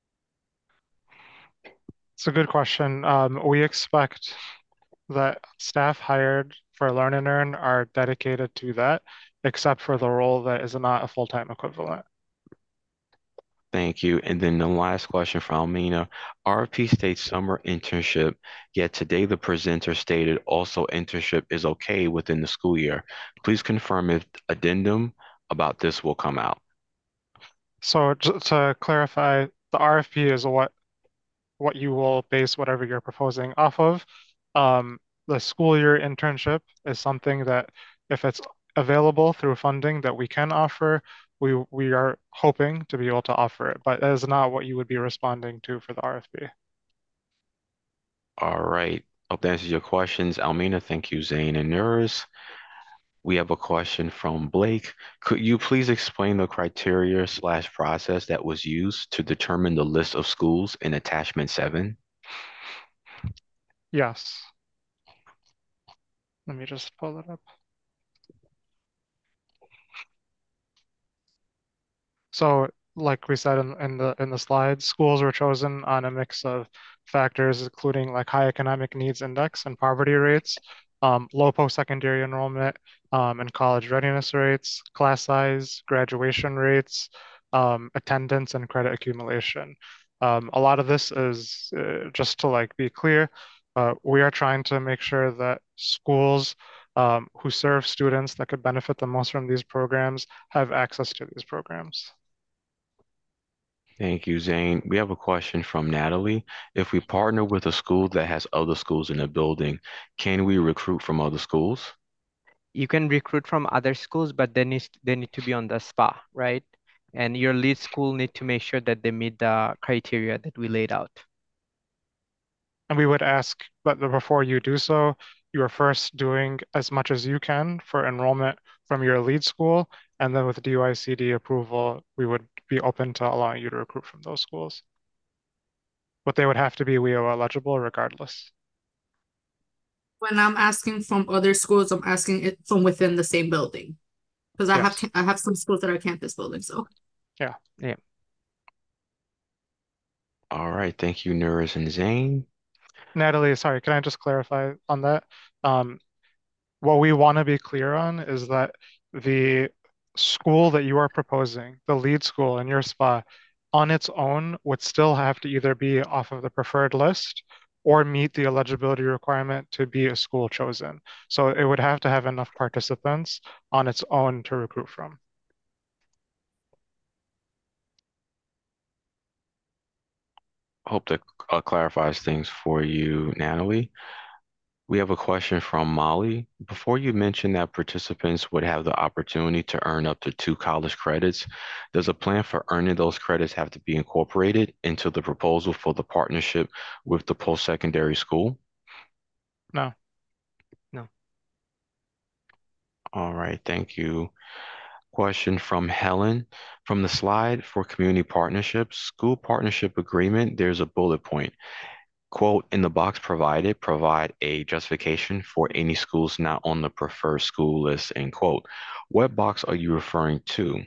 It's a good question. Um, we expect that staff hired for Learn and Earn are dedicated to that, except for the role that is not a full-time equivalent.
Thank you. And then the last question from Almina. R F P states summer internship, yet today the presenter stated also internship is okay within the school year. Please confirm if addendum about this will come out.
So to clarify, the R F P is what what you will base whatever you're proposing off of. Um, the school year internship is something that if it's available through funding that we can offer, we we are hoping to be able to offer it, but that is not what you would be responding to for the R F P.
All right. Hope that answers your questions. Almina, thank you, Zane and Nurs. We have a question from Blake. Could you please explain the criteria slash process that was used to determine the list of schools in attachment seven?
Yes. Let me just pull it up. So, like we said in, in the in the slides, schools were chosen on a mix of factors, including like high economic needs index and poverty rates, um, low post-secondary enrollment, um, and college readiness rates, class size, graduation rates, um, attendance, and credit accumulation. Um, a lot of this is uh, just to like be clear, uh, we are trying to make sure that schools um, who serve students that could benefit the most from these programs have access to these programs.
Thank you, Zane. We have a question from Natalie. If we partner with a school that has other schools in the building, can we recruit from other schools?
You can recruit from other schools, but they need they need to be on the S P A, right? And your lead school need to make sure that they meet the criteria that we laid out.
And we would ask, but before you do so, you are first doing as much as you can for enrollment from your lead school. And then with D Y C D approval, we would be open to allowing you to recruit from those schools. But they would have to be W E O eligible regardless.
When I'm asking from other schools, I'm asking it from within the same building. Because I
Yes.
have I have some schools that are campus buildings, so.
Yeah.
Yeah.
All right. Thank you, Nurs and Zane.
Natalie, sorry, can I just clarify on that? Um, what we want to be clear on is that the school that you are proposing, the lead school in your S P A, on its own would still have to either be off of the preferred list or meet the eligibility requirement to be a school chosen. So it would have to have enough participants on its own to recruit from.
Hope that uh, clarifies things for you, Natalie. We have a question from Molly. Before you mentioned that participants would have the opportunity to earn up to two college credits, does a plan for earning those credits have to be incorporated into the proposal for the partnership with the post-secondary school?
No.
No.
All right, thank you. Question from Helen. From the slide for community partnerships, school partnership agreement, there's a bullet point. Quote, in the box provided, provide a justification for any schools not on the preferred school list, end quote. What box are you referring to?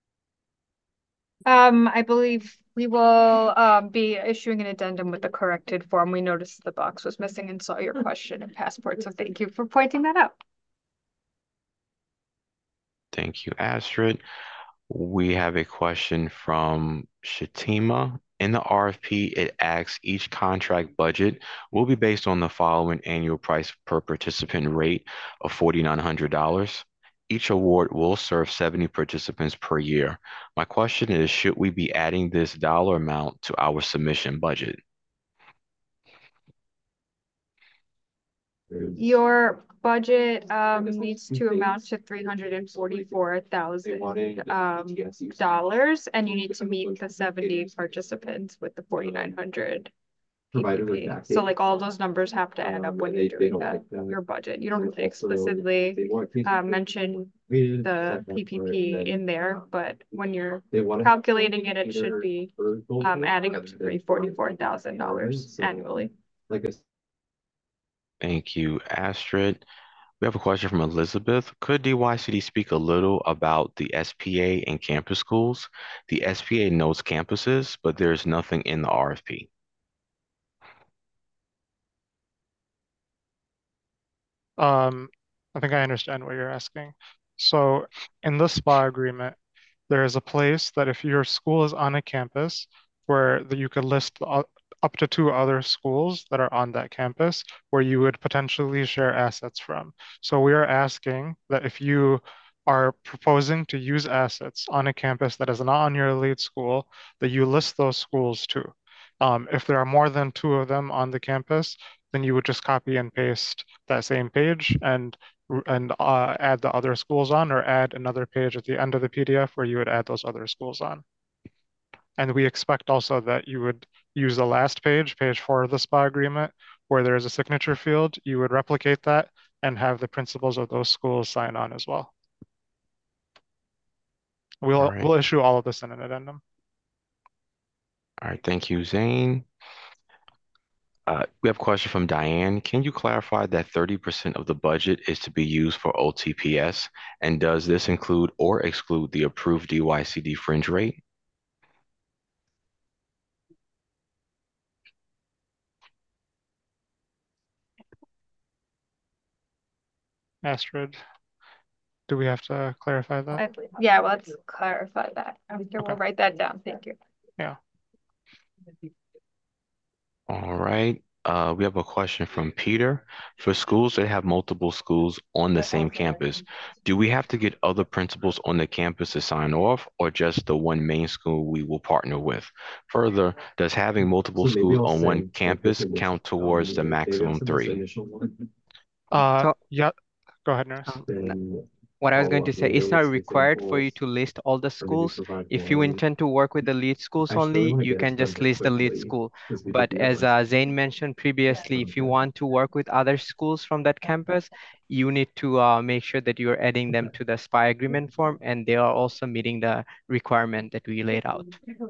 Um, I believe we will um be issuing an addendum with the corrected form. We noticed the box was missing and saw your question in passport, so thank you for pointing that out.
Thank you, Astrid. We have a question from Shatima. In the R F P, it asks each contract budget will be based on the following annual price per participant rate of four thousand nine hundred dollars. Each award will serve seventy participants per year. My question is, should we be adding this dollar amount to our submission budget?
Your budget um needs to amount to three hundred and forty-four thousand um dollars, and you need to meet the seventy participants with the forty-nine hundred P P P. So like all those numbers have to add up when you're doing that, your budget. You don't have to explicitly uh, mention the P P P in there, but when you're calculating it, it should be um adding up to three hundred forty-four thousand dollars annually.
Thank you, Astrid. We have a question from Elizabeth. Could D Y C D speak a little about the S P A and campus schools? The S P A knows campuses, but there's nothing in the R F P.
Um, I think I understand what you're asking. So in the SPA agreement, there is a place that if your school is on a campus where the, you could list the, up to two other schools that are on that campus where you would potentially share assets from. So we are asking that if you are proposing to use assets on a campus that is not on your lead school, that you list those schools too. Um, if there are more than two of them on the campus, then you would just copy and paste that same page and and uh, add the other schools on, or add another page at the end of the P D F where you would add those other schools on. And we expect also that you would use the last page, page four of the SPA agreement, where there is a signature field. You would replicate that and have the principals of those schools sign on as well. We'll
All right.
we'll issue all of this in an addendum.
All right, thank you, Zane. Uh, we have a question from Diane. Can you clarify that thirty percent of the budget is to be used for O T P S? And does this include or exclude the approved D Y C D fringe rate?
Astrid, do we have to clarify that?
I- Yeah, well, let's clarify that. I'm sure we'll
Okay.
write that down. Thank you.
Yeah.
All right. Uh, we have a question from Peter. For schools that have multiple schools on the same campus, do we have to get other principals on the campus to sign off, or just the one main school we will partner with? Further, does having multiple schools on one campus count towards the maximum three?
Uh,
So,
yeah. Go ahead, Nurse.
um, what I was going to say, it's not required for you to list all the schools. If you intend to work with the lead schools only, you can just list the lead school. But as uh, Zane mentioned previously, if you want to work with other schools from that campus, you need to uh, make sure that you're adding them to the SPA agreement form, and they are also meeting the requirement that we laid out.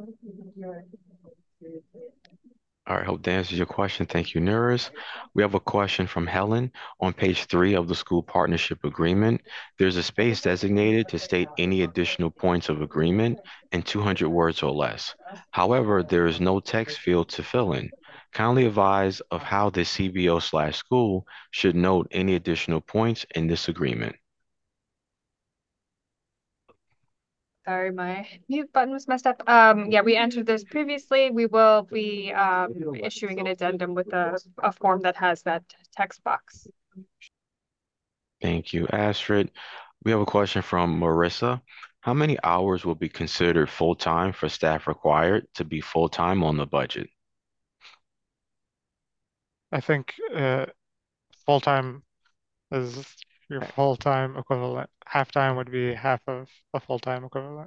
All right, hope that answers your question. Thank you, Nuris. We have a question from Helen on page three of the school partnership agreement. There's a space designated to state any additional points of agreement in two hundred words or less. However, there is no text field to fill in. Kindly advise of how the C B O slash school should note any additional points in this agreement.
Sorry, my mute button was messed up. Um, yeah, we answered this previously. We will be um, issuing an addendum with a, a form that has that text box.
Thank you, Astrid. We have a question from Marissa. How many hours will be considered full-time for staff required to be full-time on the budget?
I think uh, full-time is your full-time equivalent. Half-time would be half of a full-time equivalent.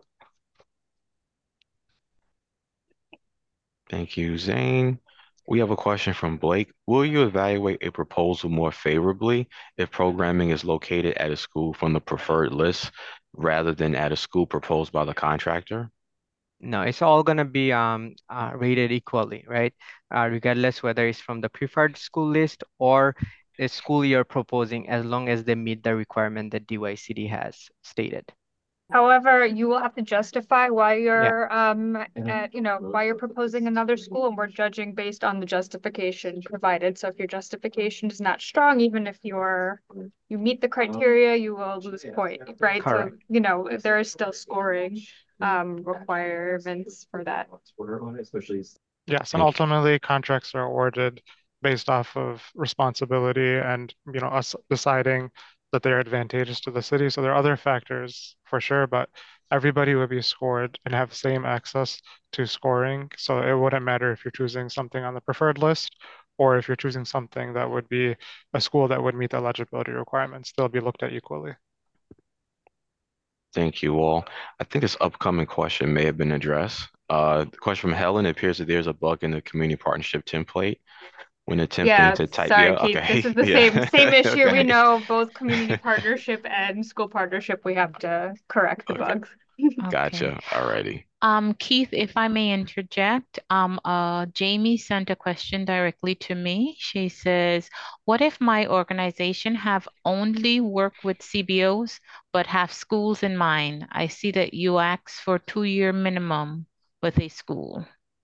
Thank you, Zane. We have a question from Blake. Will you evaluate a proposal more favorably if programming is located at a school from the preferred list rather than at a school proposed by the contractor?
No, it's all going to be um, uh, rated equally, right? Uh, regardless whether it's from the preferred school list or the school you're proposing, as long as they meet the requirement that D Y C D has stated.
However, you will have to justify why
Yeah.
you're, um, at, you know, why you're proposing another school, and we're judging based on the justification provided. So if your justification is not strong, even if you're, you meet the criteria, you will lose point, right? So,
Correct.
you know, there is still scoring, um, requirements for that.
Yes, and
Thank you.
ultimately contracts are awarded based off of responsibility and, you know, us deciding that they're advantageous to the city. So there are other factors for sure, but everybody would be scored and have the same access to scoring. So it wouldn't matter if you're choosing something on the preferred list or if you're choosing something that would be a school that would meet the eligibility requirements. They'll be looked at equally.
Thank you all. I think this upcoming question may have been addressed. Uh, the question from Helen, it appears that there's a bug in the community partnership template when attempting
Yeah,
to type.
sorry,
Yeah,
Keith.
okay.
This is the
Yeah.
same same issue. We
Okay.
know both community partnership and school partnership. We have to correct the
Okay.
bugs.
Okay.
Gotcha. Alrighty.
Um, Keith, if I may interject, um, uh, Jamie sent a question directly to me. She says, what if my organization have only worked with C B Os but have schools in mind? I see that you ask for two-year minimum with a school.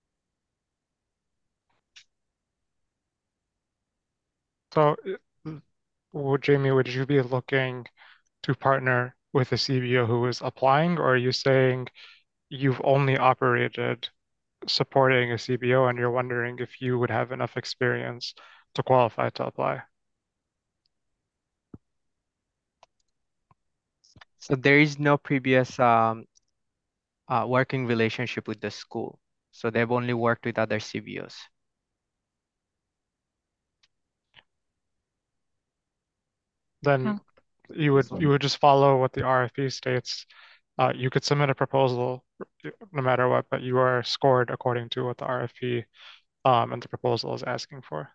So, uh, would Jamie, would you be looking to partner with a C B O who is applying, or are you saying you've only operated supporting a C B O and you're wondering if you would have enough experience to qualify to apply?
So there is no previous um, uh, working relationship with the school. So they've only worked with other C B Os.
Then you would you would just follow what the R F P states. Uh, you could submit a proposal no matter what, but you are scored according to what the R F P um, and the proposal is asking for.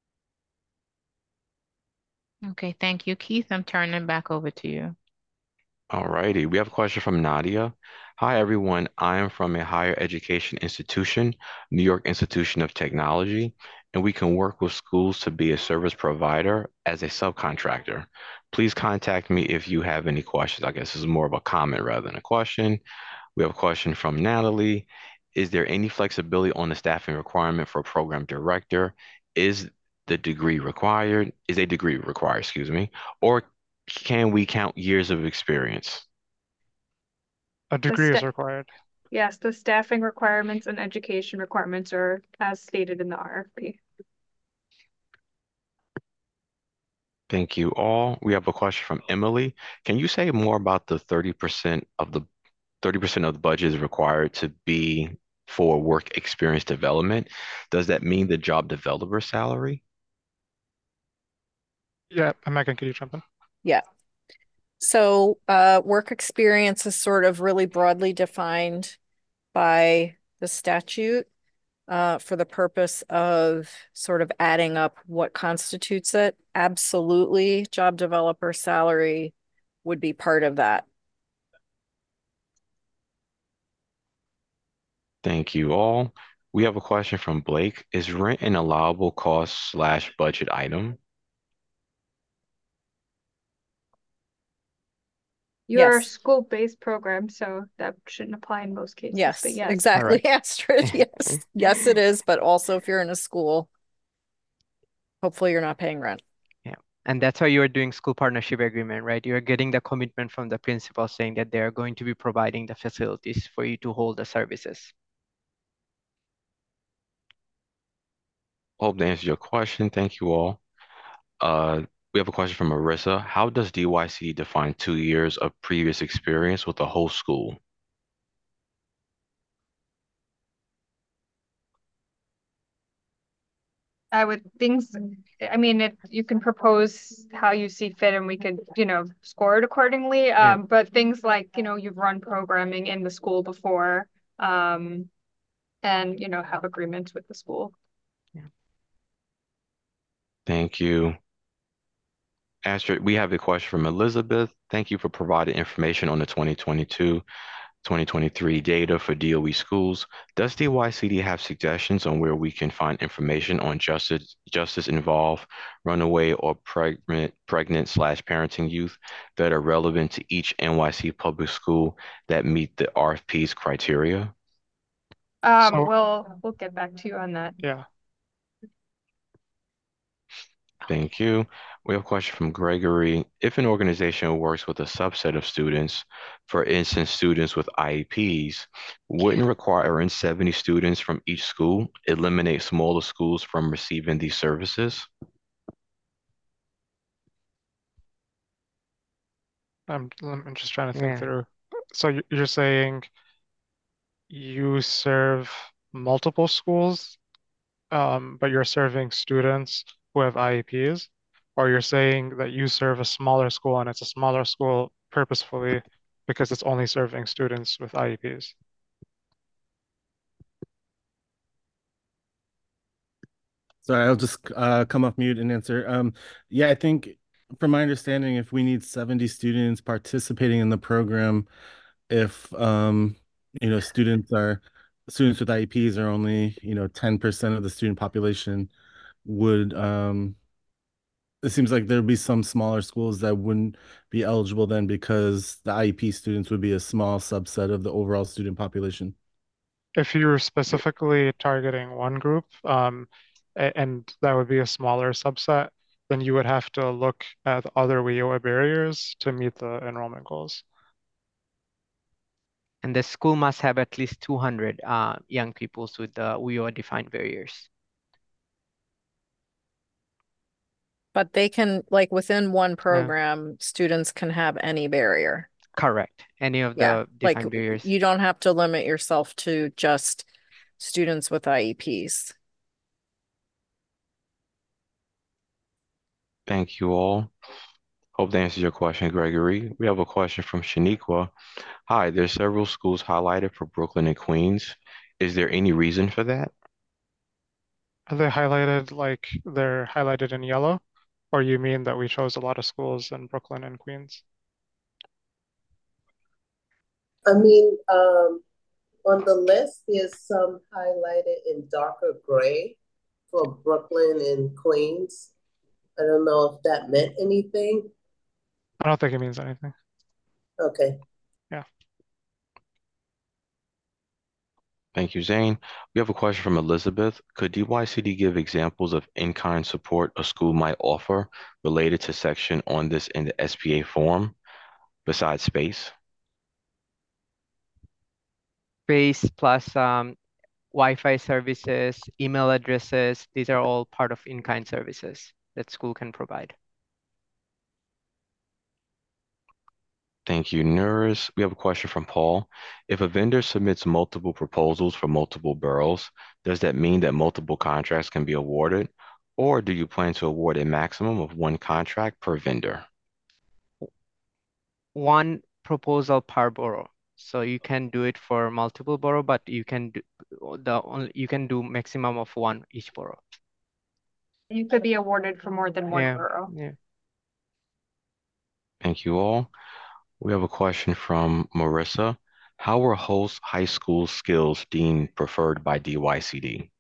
Okay, thank you, Keith. I'm turning back over to you.
Alrighty, we have a question from Nadia. Hi, everyone. I am from a higher education institution, New York Institution of Technology, and we can work with schools to be a service provider as a subcontractor. Please contact me if you have any questions. I guess this is more of a comment rather than a question. We have a question from Natalie. Is there any flexibility on the staffing requirement for a program director? Is the degree required? Is a degree required, excuse me, or can we count years of experience?
A
The
degree is
sta-
required.
Yes, the staffing requirements and education requirements are as stated in the R F P.
Thank you all. We have a question from Emily. Can you say more about the thirty percent of the thirty percent of the budget is required to be for work experience development? Does that mean the job developer salary?
Yeah, Megan, can you jump in?
Yeah. So uh, work experience is sort of really broadly defined by the statute uh, for the purpose of sort of adding up what constitutes it. Absolutely, job developer salary would be part of that.
Thank you all. We have a question from Blake. Is rent an allowable cost slash budget item?
You're a
Yes.
school-based program, so that shouldn't apply in most cases,
Yes,
but yes.
exactly,
Correct.
Astrid. Yes, yes, it is. But also, if you're in a school, hopefully you're not paying rent.
Yeah. And that's why you're doing school partnership agreement, right? You're getting the commitment from the principal saying that they're going to be providing the facilities for you to hold the services.
Hope to answer your question. Thank you all. Uh, we have a question from Marissa. How does D Y C define two years of previous experience with the whole school?
I would things, I mean, it, you can propose how you see fit and we could, you know, score it accordingly.
Yeah.
Um, but things like, you know, you've run programming in the school before, um, and, you know, have agreements with the school.
Thank you. Astrid, we have a question from Elizabeth. Thank you for providing information on the twenty twenty-two, twenty twenty-three data for D O E schools. Does D Y C D have suggestions on where we can find information on justice justice involved runaway or pregnant pregnant slash parenting youth that are relevant to each N Y C public school that meet the R F P's criteria?
Um,
So-
we'll, we'll get back to you on that.
Yeah.
Thank you. We have a question from Gregory. If an organization works with a subset of students, for instance, students with I E Ps, wouldn't requiring seventy students from each school eliminate smaller schools from receiving these services?
I'm, I'm just trying to think
Yeah.
through. So you- you're saying you serve multiple schools, um, but you're serving students who have I E Ps, or you're saying that you serve a smaller school and it's a smaller school purposefully because it's only serving students with I E Ps?
Sorry, I'll just uh, come off mute and answer. Um, yeah, I think from my understanding, if we need seventy students participating in the program, if um, you know, students are students with I E Ps are only, you know, ten percent of the student population, would um it seems like there'd be some smaller schools that wouldn't be eligible then because the I E P students would be a small subset of the overall student population.
If you were specifically targeting one group, um, a- and that would be a smaller subset, then you would have to look at other W I O A barriers to meet the enrollment goals.
And the school must have at least two hundred uh, young pupils with the W I O A defined barriers.
But they can, like within one
Yeah,
program, students can have any barrier.
correct. Any of
Yeah,
the
like
defined barriers.
you don't have to limit yourself to just students with I E Ps.
Thank you all. Hope that answers your question, Gregory. We have a question from Shaniqua. Hi, there's several schools highlighted for Brooklyn and Queens. Is there any reason for that?
Are they highlighted like they're highlighted in yellow? Or you mean that we chose a lot of schools in Brooklyn and Queens?
I mean, um, on the list, there's some highlighted in darker gray for Brooklyn and Queens. I don't know if that meant anything.
I don't think it means anything.
Okay.
Yeah.
Thank you, Zane. We have a question from Elizabeth. Could D Y C D give examples of in-kind support a school might offer related to section on this in the S P A form besides space?
Space plus um, Wi-Fi services, email addresses, these are all part of in-kind services that school can provide.
Thank you, Nuris. We have a question from Paul. If a vendor submits multiple proposals for multiple boroughs, does that mean that multiple contracts can be awarded? Or do you plan to award a maximum of one contract per vendor?
One proposal per borough. So you can do it for multiple borough, but you can do the only you can do maximum of one each borough.
You could be awarded for more than one
Yeah,
borough.
yeah.
Thank you all. We have a question from Marissa. How were host high school skills deemed preferred by D Y C D?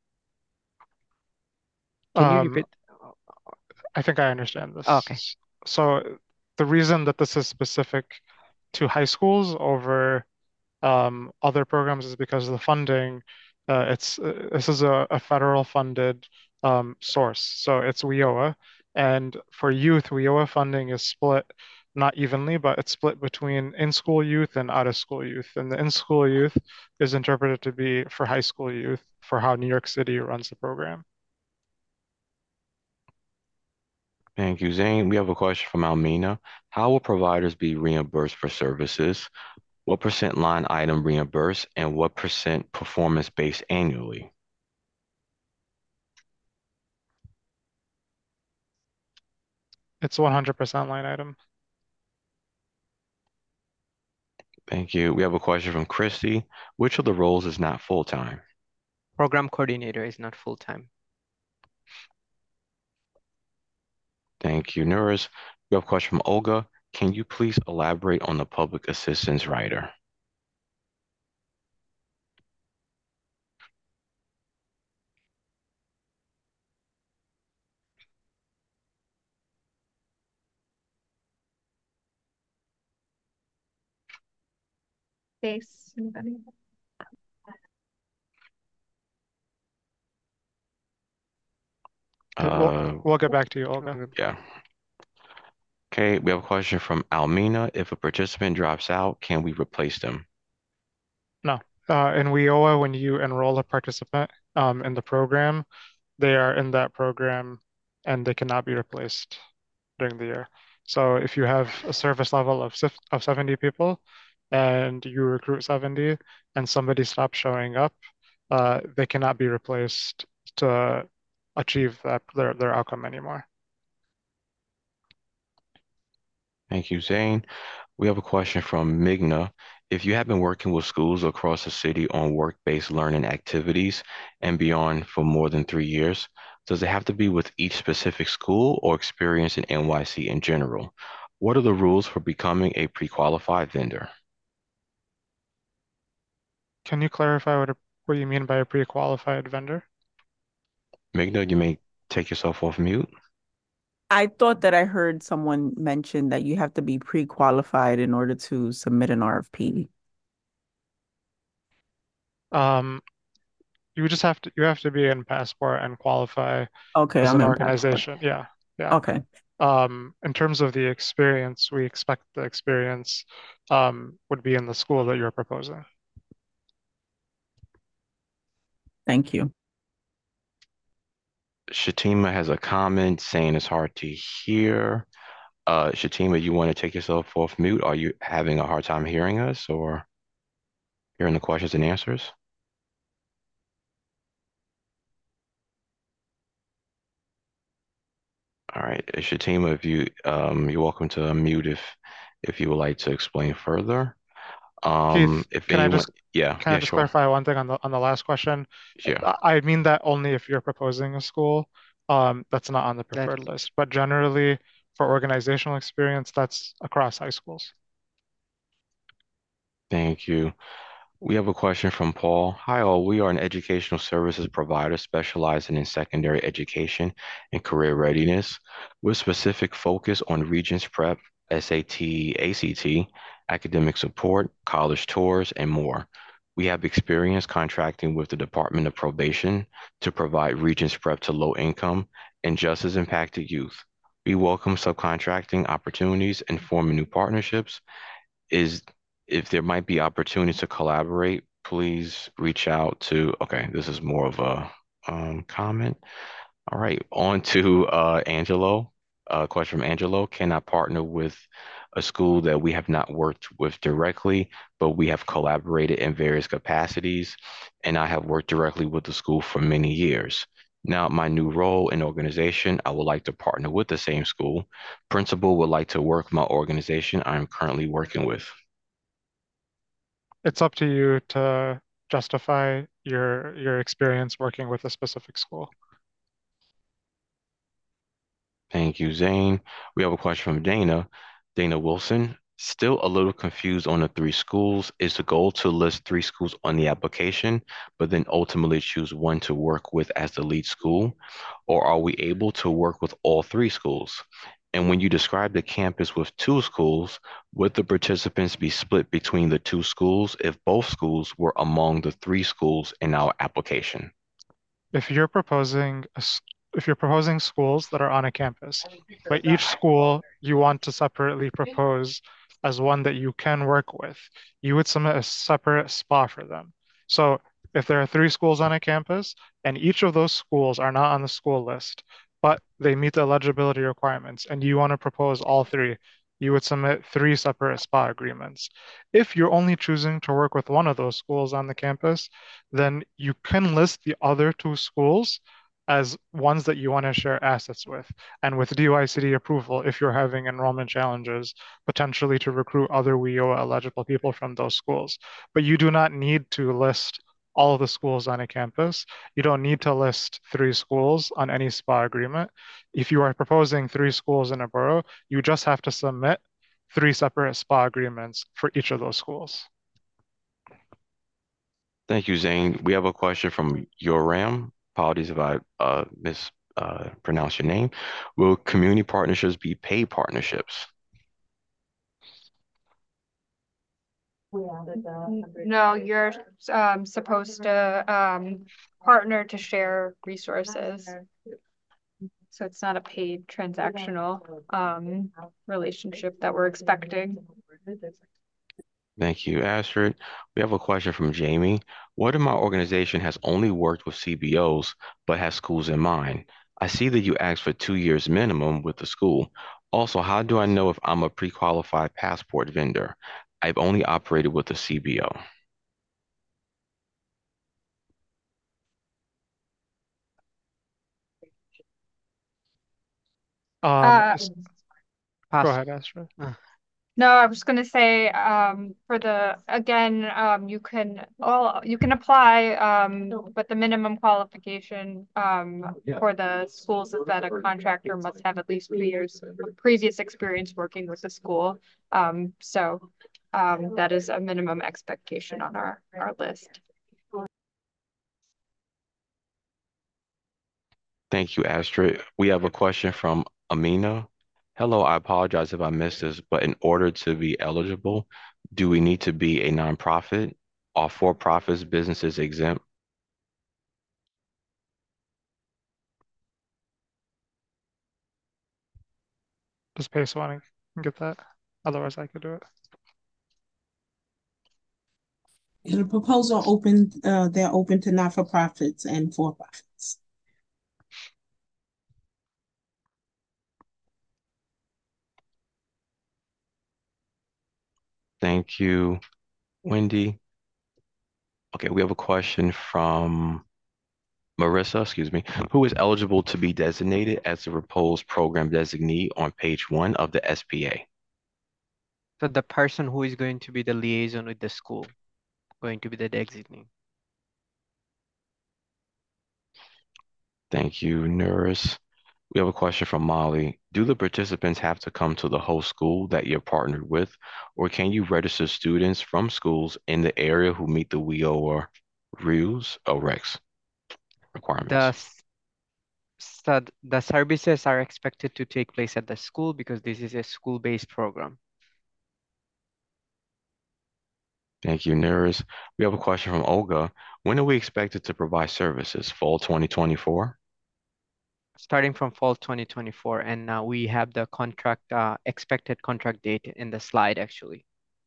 Can you
Um,
repeat?
I think I understand this.
Oh, okay.
So the reason that this is specific to high schools over um, other programs is because of the funding. Uh, it's uh, this is a, a federal funded um, source, so it's W I O A, and for youth, W I O A funding is split not evenly, but it's split between in-school youth and out-of-school youth. And the in-school youth is interpreted to be for high school youth for how New York City runs the program.
Thank you, Zane. We have a question from Almina. How will providers be reimbursed for services? What percent line item reimbursed and what percent performance-based annually?
It's one hundred percent line item.
Thank you. We have a question from Christy. Which of the roles is not full-time?
Program coordinator is not full-time.
Thank you, Nuris. We have a question from Olga. Can you please elaborate on the public assistance rider?
Space. Anybody?
Okay,
Uh,
we'll, we'll get back to you, Olga.
yeah. Okay, we have a question from Almina. If a participant drops out, can we replace them?
No. Uh, in W I O A, when you enroll a participant um, in the program, they are in that program and they cannot be replaced during the year. So if you have a service level of sif- of seventy people and you recruit seventy and somebody stops showing up, uh, they cannot be replaced to achieve that their, their outcome anymore.
Thank you, Zane. We have a question from Migna. If you have been working with schools across the city on work-based learning activities and beyond for more than three years, does it have to be with each specific school or experience in N Y C in general? What are the rules for becoming a pre-qualified vendor?
Can you clarify what a, what you mean by a pre-qualified vendor?
Magna, you may take yourself off mute.
I thought that I heard someone mention that you have to be pre-qualified in order to submit an R F P.
Um, you just have to you have to be in Passport and qualify
Okay,
as
I'm
an
in Passport.
organization. Yeah, yeah.
Okay.
Um, in terms of the experience, we expect the experience um, would be in the school that you're proposing.
Thank you.
Shatima has a comment saying it's hard to hear. Uh, Shatima, you want to take yourself off mute? Are you having a hard time hearing us or hearing the questions and answers? All right, Shatima, if you um, you're welcome to unmute if if you would like to explain further. Um,
Keith,
if
can I
anyone,
just
yeah,
can I
yeah,
just
sure,
clarify one thing on the on the last question?
yeah.
I I mean that only if you're proposing a school um, that's not on the
That
preferred list, but generally for organizational experience, that's across high schools.
Thank you. We have a question from Paul. Hi, all. We are an educational services provider specializing in secondary education and career readiness with specific focus on Regents Prep, S A T, A C T, academic support, college tours, and more. We have experience contracting with the Department of Probation to provide Regents Prep to low income and justice impacted youth. We welcome subcontracting opportunities and forming new partnerships is if there might be opportunities to collaborate, please reach out to, okay, this is more of a um, comment. All right, on to uh, Angelo. A question from Angelo. Can I partner with a school that we have not worked with directly, but we have collaborated in various capacities? And I have worked directly with the school for many years. Now, my new role in organization, I would like to partner with the same school. Principal would like to work my organization I am currently working with.
It's up to you to justify your your experience working with a specific school.
Thank you, Zane. We have a question from Dana. Dana Wilson. Still a little confused on the three schools. Is the goal to list three schools on the application, but then ultimately choose one to work with as the lead school? Or are we able to work with all three schools? And when you describe the campus with two schools, would the participants be split between the two schools if both schools were among the three schools in our application?
If you're proposing a s- if you're proposing schools that are on a campus, but each school you want to separately propose as one that you can work with, you would submit a separate S P A for them. So if there are three schools on a campus and each of those schools are not on the school list, but they meet the eligibility requirements and you want to propose all three, you would submit three separate S P A agreements. If you're only choosing to work with one of those schools on the campus, then you can list the other two schools as ones that you want to share assets with. And with D Y C D approval, if you're having enrollment challenges, potentially to recruit other W I O eligible people from those schools. But you do not need to list all of the schools on a campus. You don't need to list three schools on any S P A agreement. If you are proposing three schools in a borough, you just have to submit three separate S P A agreements for each of those schools.
Thank you, Zane. We have a question from Yoram. Apologies if I uh, mispronounce your name. Will community partnerships be paid partnerships?
No, you're um, supposed to um, partner to share resources. So it's not a paid transactional um, relationship that we're expecting.
Thank you, Astrid. We have a question from Jamie. What if my organization has only worked with C B Os but has schools in mind? I see that you asked for two years minimum with the school. Also, how do I know if I'm a pre-qualified passport vendor? I've only operated with a C B O.
Um,
Uh,
s-
pass.
go ahead, Astrid.
Uh,
No, I was gonna say, um, for the, again, um, you can, all, you can apply, um, but the minimum qualification, um, for the schools is that a contractor must have at least two years of previous experience working with the school. Um, so Um, that is a minimum expectation on our, our list.
Thank you, Astrid. We have a question from Amina. Hello, I apologize if I missed this, but in order to be eligible, do we need to be a nonprofit? Are for-profits businesses exempt?
Does Pace want to get that? Otherwise, I could do it.
The proposal open, uh, they're open to not-for-profits and for-profits.
Thank you, Wendy. Okay, we have a question from Marissa, excuse me, who is eligible to be designated as the proposed program designee on page one of the S P A.
So the person who is going to be the liaison with the school, going to be the designee.
Thank you, Nuris. We have a question from Molly. Do the participants have to come to the host school that you're partnered with, or can you register students from schools in the area who meet the W I O or rules or regs requirements?
The, s- so th- the services are expected to take place at the school because this is a school-based program.
Thank you, Nuris. We have a question from Olga. When are we expected to provide services? Fall twenty twenty-four?
Starting from fall twenty twenty-four, and now we have the contract, uh, expected contract date in the slide actually.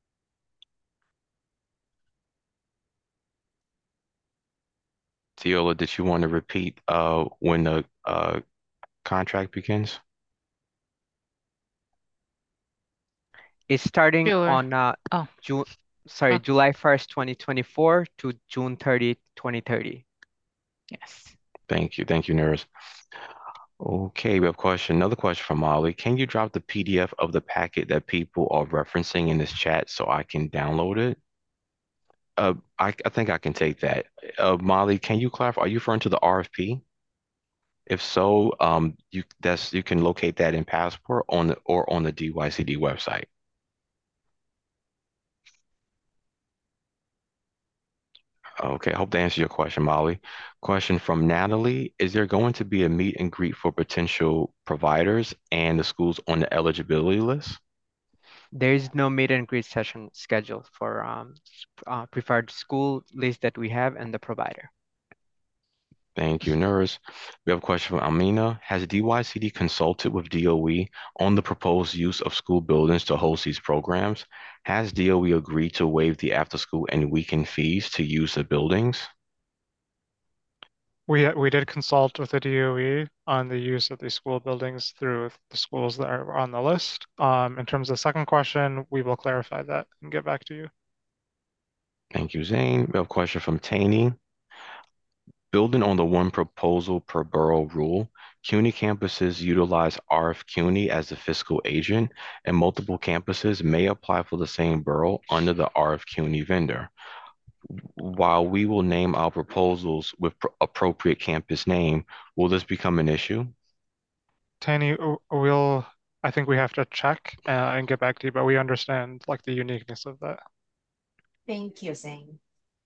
Teola, did you want to repeat uh, when the uh, contract begins?
It's starting
Sure.
on uh,
Oh,
June, sorry,
oh,
July first, twenty twenty-four to June thirtieth, twenty thirty.
yes.
Thank you. Thank you, Nuris. Okay, we have a question. Another question from Molly. Can you drop the P D F of the packet that people are referencing in this chat so I can download it? Uh, I, I think I can take that. Uh, Molly, can you clarify? Are you referring to the R F P? If so, um, you that's you can locate that in Passport on the or on the D Y C D website. Okay, I hope to answer your question, Molly. Question from Natalie. Is there going to be a meet and greet for potential providers and the schools on the eligibility list?
There is no meet and greet session scheduled for um, s- uh, preferred school list that we have and the provider.
Thank you, Nuris. We have a question from Amina. Has D Y C D consulted with D O E on the proposed use of school buildings to host these programs? Has D O E agreed to waive the after-school and weekend fees to use the buildings?
We we did consult with the D O E on the use of these school buildings through the schools that are on the list. Um, in terms of the second question, we will clarify that and get back to you.
Thank you, Zane. We have a question from Taney. Building on the one proposal per borough rule, CUNY campuses utilize R F CUNY as the fiscal agent, and multiple campuses may apply for the same borough under the R F CUNY vendor. While we will name our proposals with pr- appropriate campus name, will this become an issue?
Tanny, w- we'll, I think we have to check uh, and get back to you, but we understand like the uniqueness of that.
Thank you, Zane.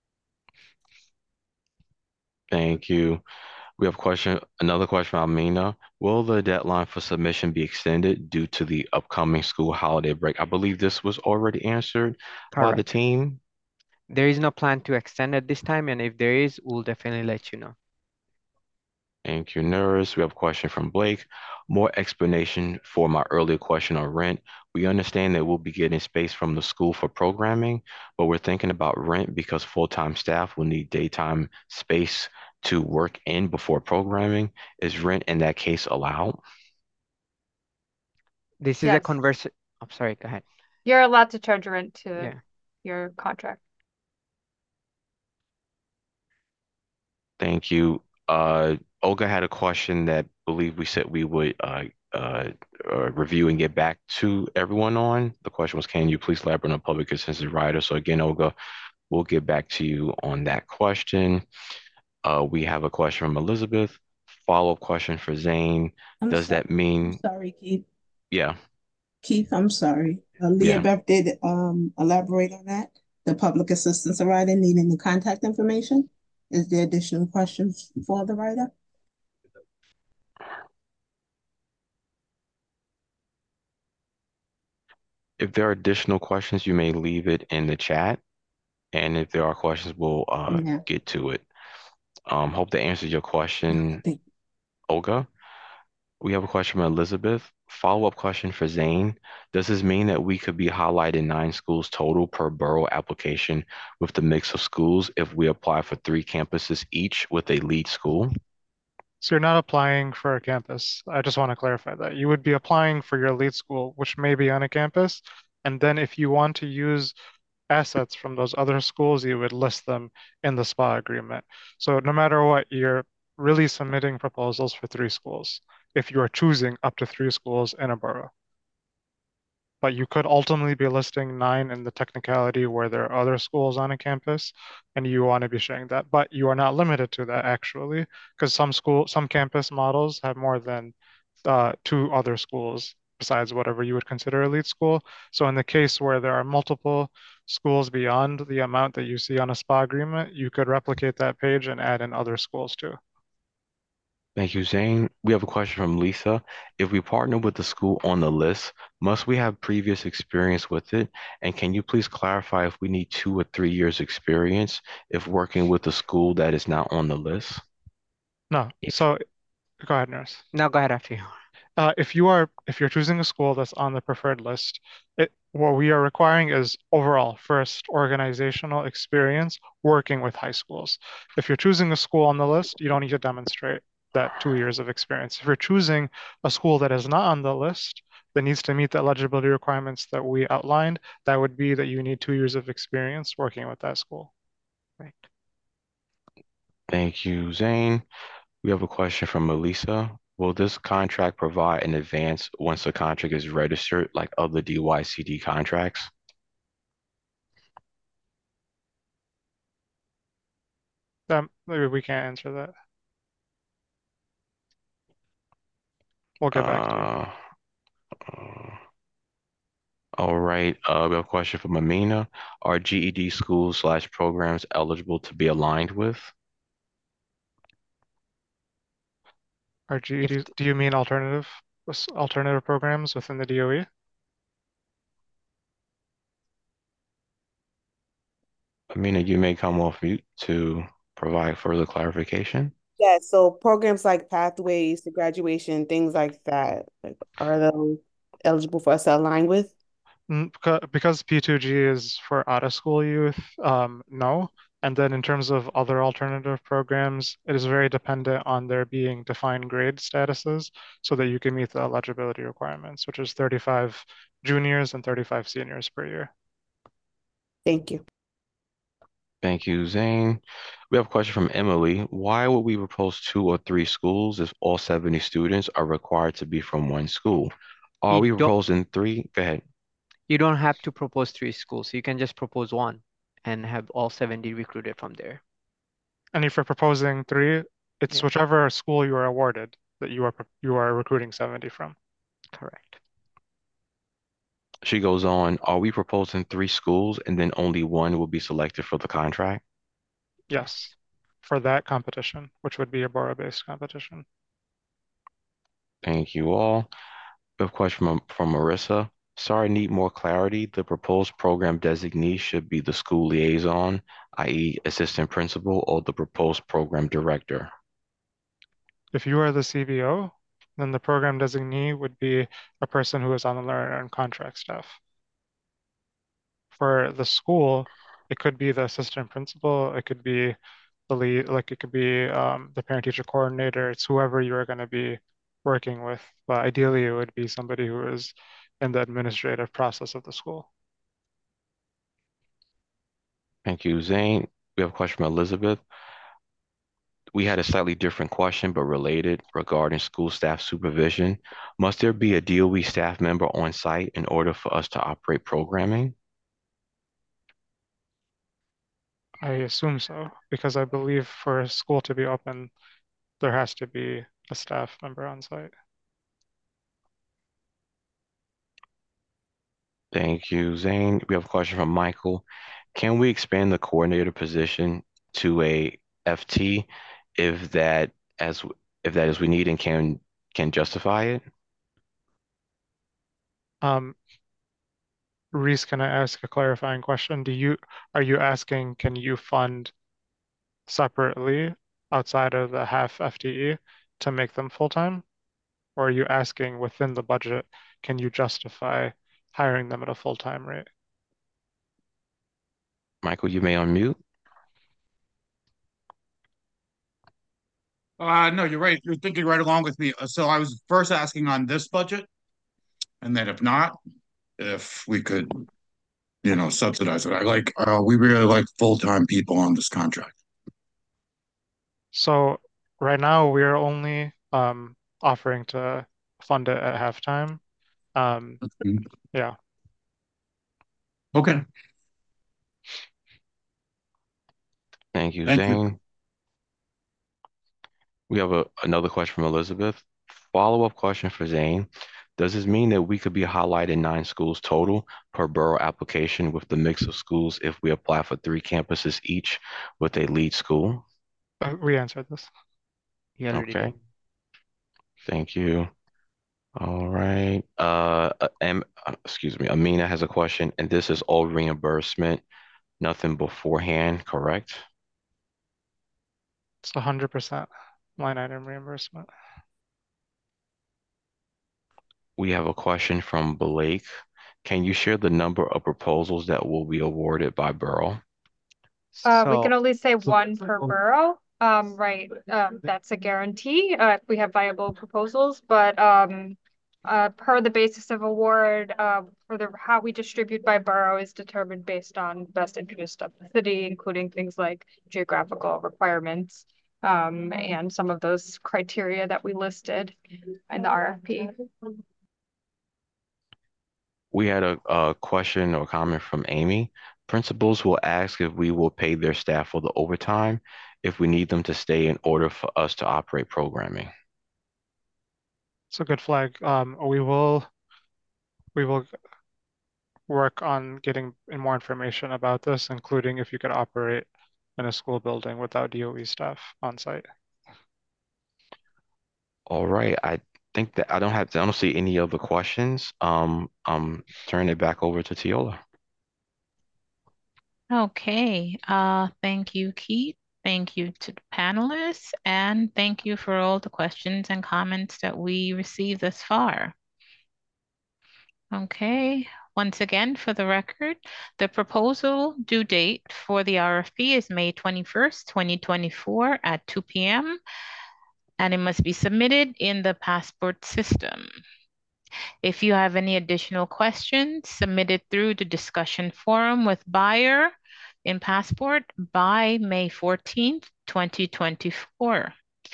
Thank you. We have a question, another question from Almina. Will the deadline for submission be extended due to the upcoming school holiday break? I believe this was already answered by the
Correct.
team.
There is no plan to extend at this time, and if there is, we'll definitely let you know.
Thank you, Nurse. We have a question from Blake. More explanation for my earlier question on rent. We understand that we'll be getting space from the school for programming, but we're thinking about rent because full-time staff will need daytime space to work in before programming. Is rent in that case allowed?
This is a
Yes,
converse. I'm sorry, go ahead.
you're allowed to charge rent to
Yeah.
your contract.
Thank you. Uh, Olga had a question that I believe we said we would uh, uh, uh, review and get back to everyone on. The question was, can you please elaborate on a public consensus rider? So again, Olga, we'll get back to you on that question. Uh, we have a question from Elizabeth. Follow-up question for Zane.
I'm
Does
sorry.
that
I'm
mean,
sorry, Keith.
yeah,
Keith, I'm sorry. Uh, Leah
Yeah.
Beth did um elaborate on that. The public assistance writer needing the contact information. Is there additional questions for the writer?
If there are additional questions, you may leave it in the chat. And if there are questions, we'll uh,
Yeah.
get to it. Um, hope that answers your question,
Thank-
Olga. We have a question from Elizabeth. Follow-up question for Zane. Does this mean that we could be highlighting nine schools total per borough application with the mix of schools if we apply for three campuses each with a lead school?
So you're not applying for a campus. I just want to clarify that. You would be applying for your lead school, which may be on a campus. And then if you want to use assets from those other schools, you would list them in the S P A agreement. So no matter what, you're really submitting proposals for three schools if you are choosing up to three schools in a borough. But you could ultimately be listing nine in the technicality where there are other schools on a campus, and you want to be sharing that. But you are not limited to that actually, because some school, some campus models have more than uh, two other schools besides whatever you would consider a lead school. So in the case where there are multiple schools beyond the amount that you see on a S P A agreement, you could replicate that page and add in other schools too.
Thank you, Zane. We have a question from Lisa. If we partner with the school on the list, must we have previous experience with it? And can you please clarify if we need two or three years experience if working with a school that is not on the list?
No. So go ahead, nurse.
No, go ahead after you.
Uh, if you are if you're choosing a school that's on the preferred list, it, what we are requiring is overall first organizational experience working with high schools. If you're choosing a school on the list, you don't need to demonstrate that two years of experience. If you're choosing a school that is not on the list that needs to meet the eligibility requirements that we outlined, that would be that you need two years of experience working with that school.
Right.
Thank you, Zane. We have a question from Melissa. Will this contract provide an advance once the contract is registered like other D Y C D contracts?
Um, maybe we can't answer that. We'll get back to you.
Uh, uh, all right. Uh, we have a question from Amina. Are G E D schools slash programs eligible to be aligned with?
Are G E Ds, do you mean alternative alternative programs within the D O E?
Amina, you may come off mute to provide further clarification.
Yeah, so programs like pathways to graduation, things like that, like, are those eligible for us to align with?
Mm, beca- Because P two G is for out-of-school youth, um, no. And then in terms of other alternative programs, it is very dependent on there being defined grade statuses so that you can meet the eligibility requirements, which is thirty-five juniors and thirty-five seniors per year.
Thank you.
Thank you, Zane. We have a question from Emily. Why would we propose two or three schools if all seventy students are required to be from one school? Are
You
we
don't
proposing three? Go ahead.
you don't have to propose three schools. You can just propose one and have all seventy recruited from there.
And if you're proposing three, it's
Yeah.
whichever school you are awarded that you are pro- you are recruiting seventy from.
Correct.
She goes on, are we proposing three schools and then only one will be selected for the contract?
Yes, for that competition, which would be a borough-based competition.
Thank you all. We have a question from, from Marissa. Sorry, need more clarity. The proposed program designee should be the school liaison, that is assistant principal, or the proposed program director.
If you are the C B O, then the program designee would be a person who is on the learner and contract staff. For the school, it could be the assistant principal, it could be the lead, like it could be um, the parent teacher coordinator. It's whoever you're going to be working with. But ideally, it would be somebody who is in the administrative process of the school.
Thank you, Zane. We have a question from Elizabeth. We had a slightly different question, but related regarding school staff supervision. Must there be a D O E staff member on site in order for us to operate programming?
I assume so, because I believe for a school to be open, there has to be a staff member on site.
Thank you, Zane. We have a question from Michael. Can we expand the coordinator position to a F T if that as if that is we need and can can justify it?
Um, Reese, can I ask a clarifying question? Do you are you asking can you fund separately outside of the half F T E to make them full-time? Or are you asking within the budget, can you justify hiring them at a full-time rate?
Michael, you may unmute.
Uh, no, you're right. You're thinking right along with me. Uh, So I was first asking on this budget, and then if not, if we could, you know, subsidize it. I like, uh, we really like full-time people on this contract.
So right now we are only um offering to fund it at halftime. Um,
Mhm.
yeah.
Okay.
Thank you,
Thank you.
Zane. We have a, another question from Elizabeth. Follow-up question for Zane. Does this mean that we could be highlighted nine schools total per borough application with the mix of schools if we apply for three campuses each with a lead school?
Uh, we answered this.
You already
Okay,
did.
thank you. All right. Uh, uh, Am, uh, excuse me. Amina has a question, and this is all reimbursement, nothing beforehand, correct?
It's one hundred percent line item reimbursement.
We have a question from Blake. Can you share the number of proposals that will be awarded by borough?
Uh, we can
So,
only say one per borough. Um, right, um, that's a guarantee, uh, if we have viable proposals, but, um, uh, per the basis of award, uh, for the, how we distribute by borough is determined based on best interest of the city, including things like geographical requirements, um, and some of those criteria that we listed in the R F P.
We had a, a question or comment from Amy. Principals will ask if we will pay their staff for the overtime if we need them to stay in order for us to operate programming.
It's a good flag. Um, we will we will work on getting more information about this, including if you could operate in a school building without D O E staff on site.
All right. I think that I don't have I don't see any other questions. Um, um, turn it back over to Tiola.
Okay, uh, thank you, Keith. Thank you to the panelists, and thank you for all the questions and comments that we received thus far. Okay, once again, for the record, the proposal due date for the R F P is May twenty-first, twenty twenty-four at two p m, and it must be submitted in the Passport system. If you have any additional questions, submit it through the discussion forum with buyer in Passport by May fourteenth, twenty twenty-four.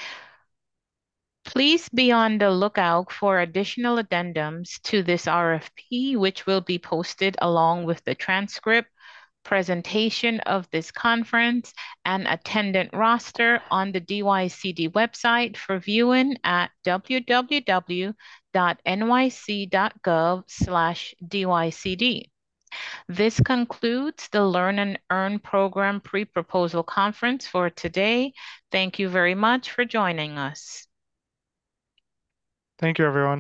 Please be on the lookout for additional addendums to this R F P, which will be posted along with the transcript, presentation of this conference, and attendant roster on the D Y C D website for viewing at w w w dot n y c dot gov slash D Y C D. This concludes the Learn and Earn program pre-proposal conference for today. Thank you very much for joining us.
Thank you, everyone.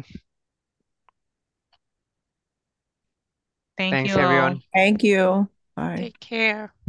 Thank
thanks,
you all.
everyone.
Thank you. Bye.
Take care.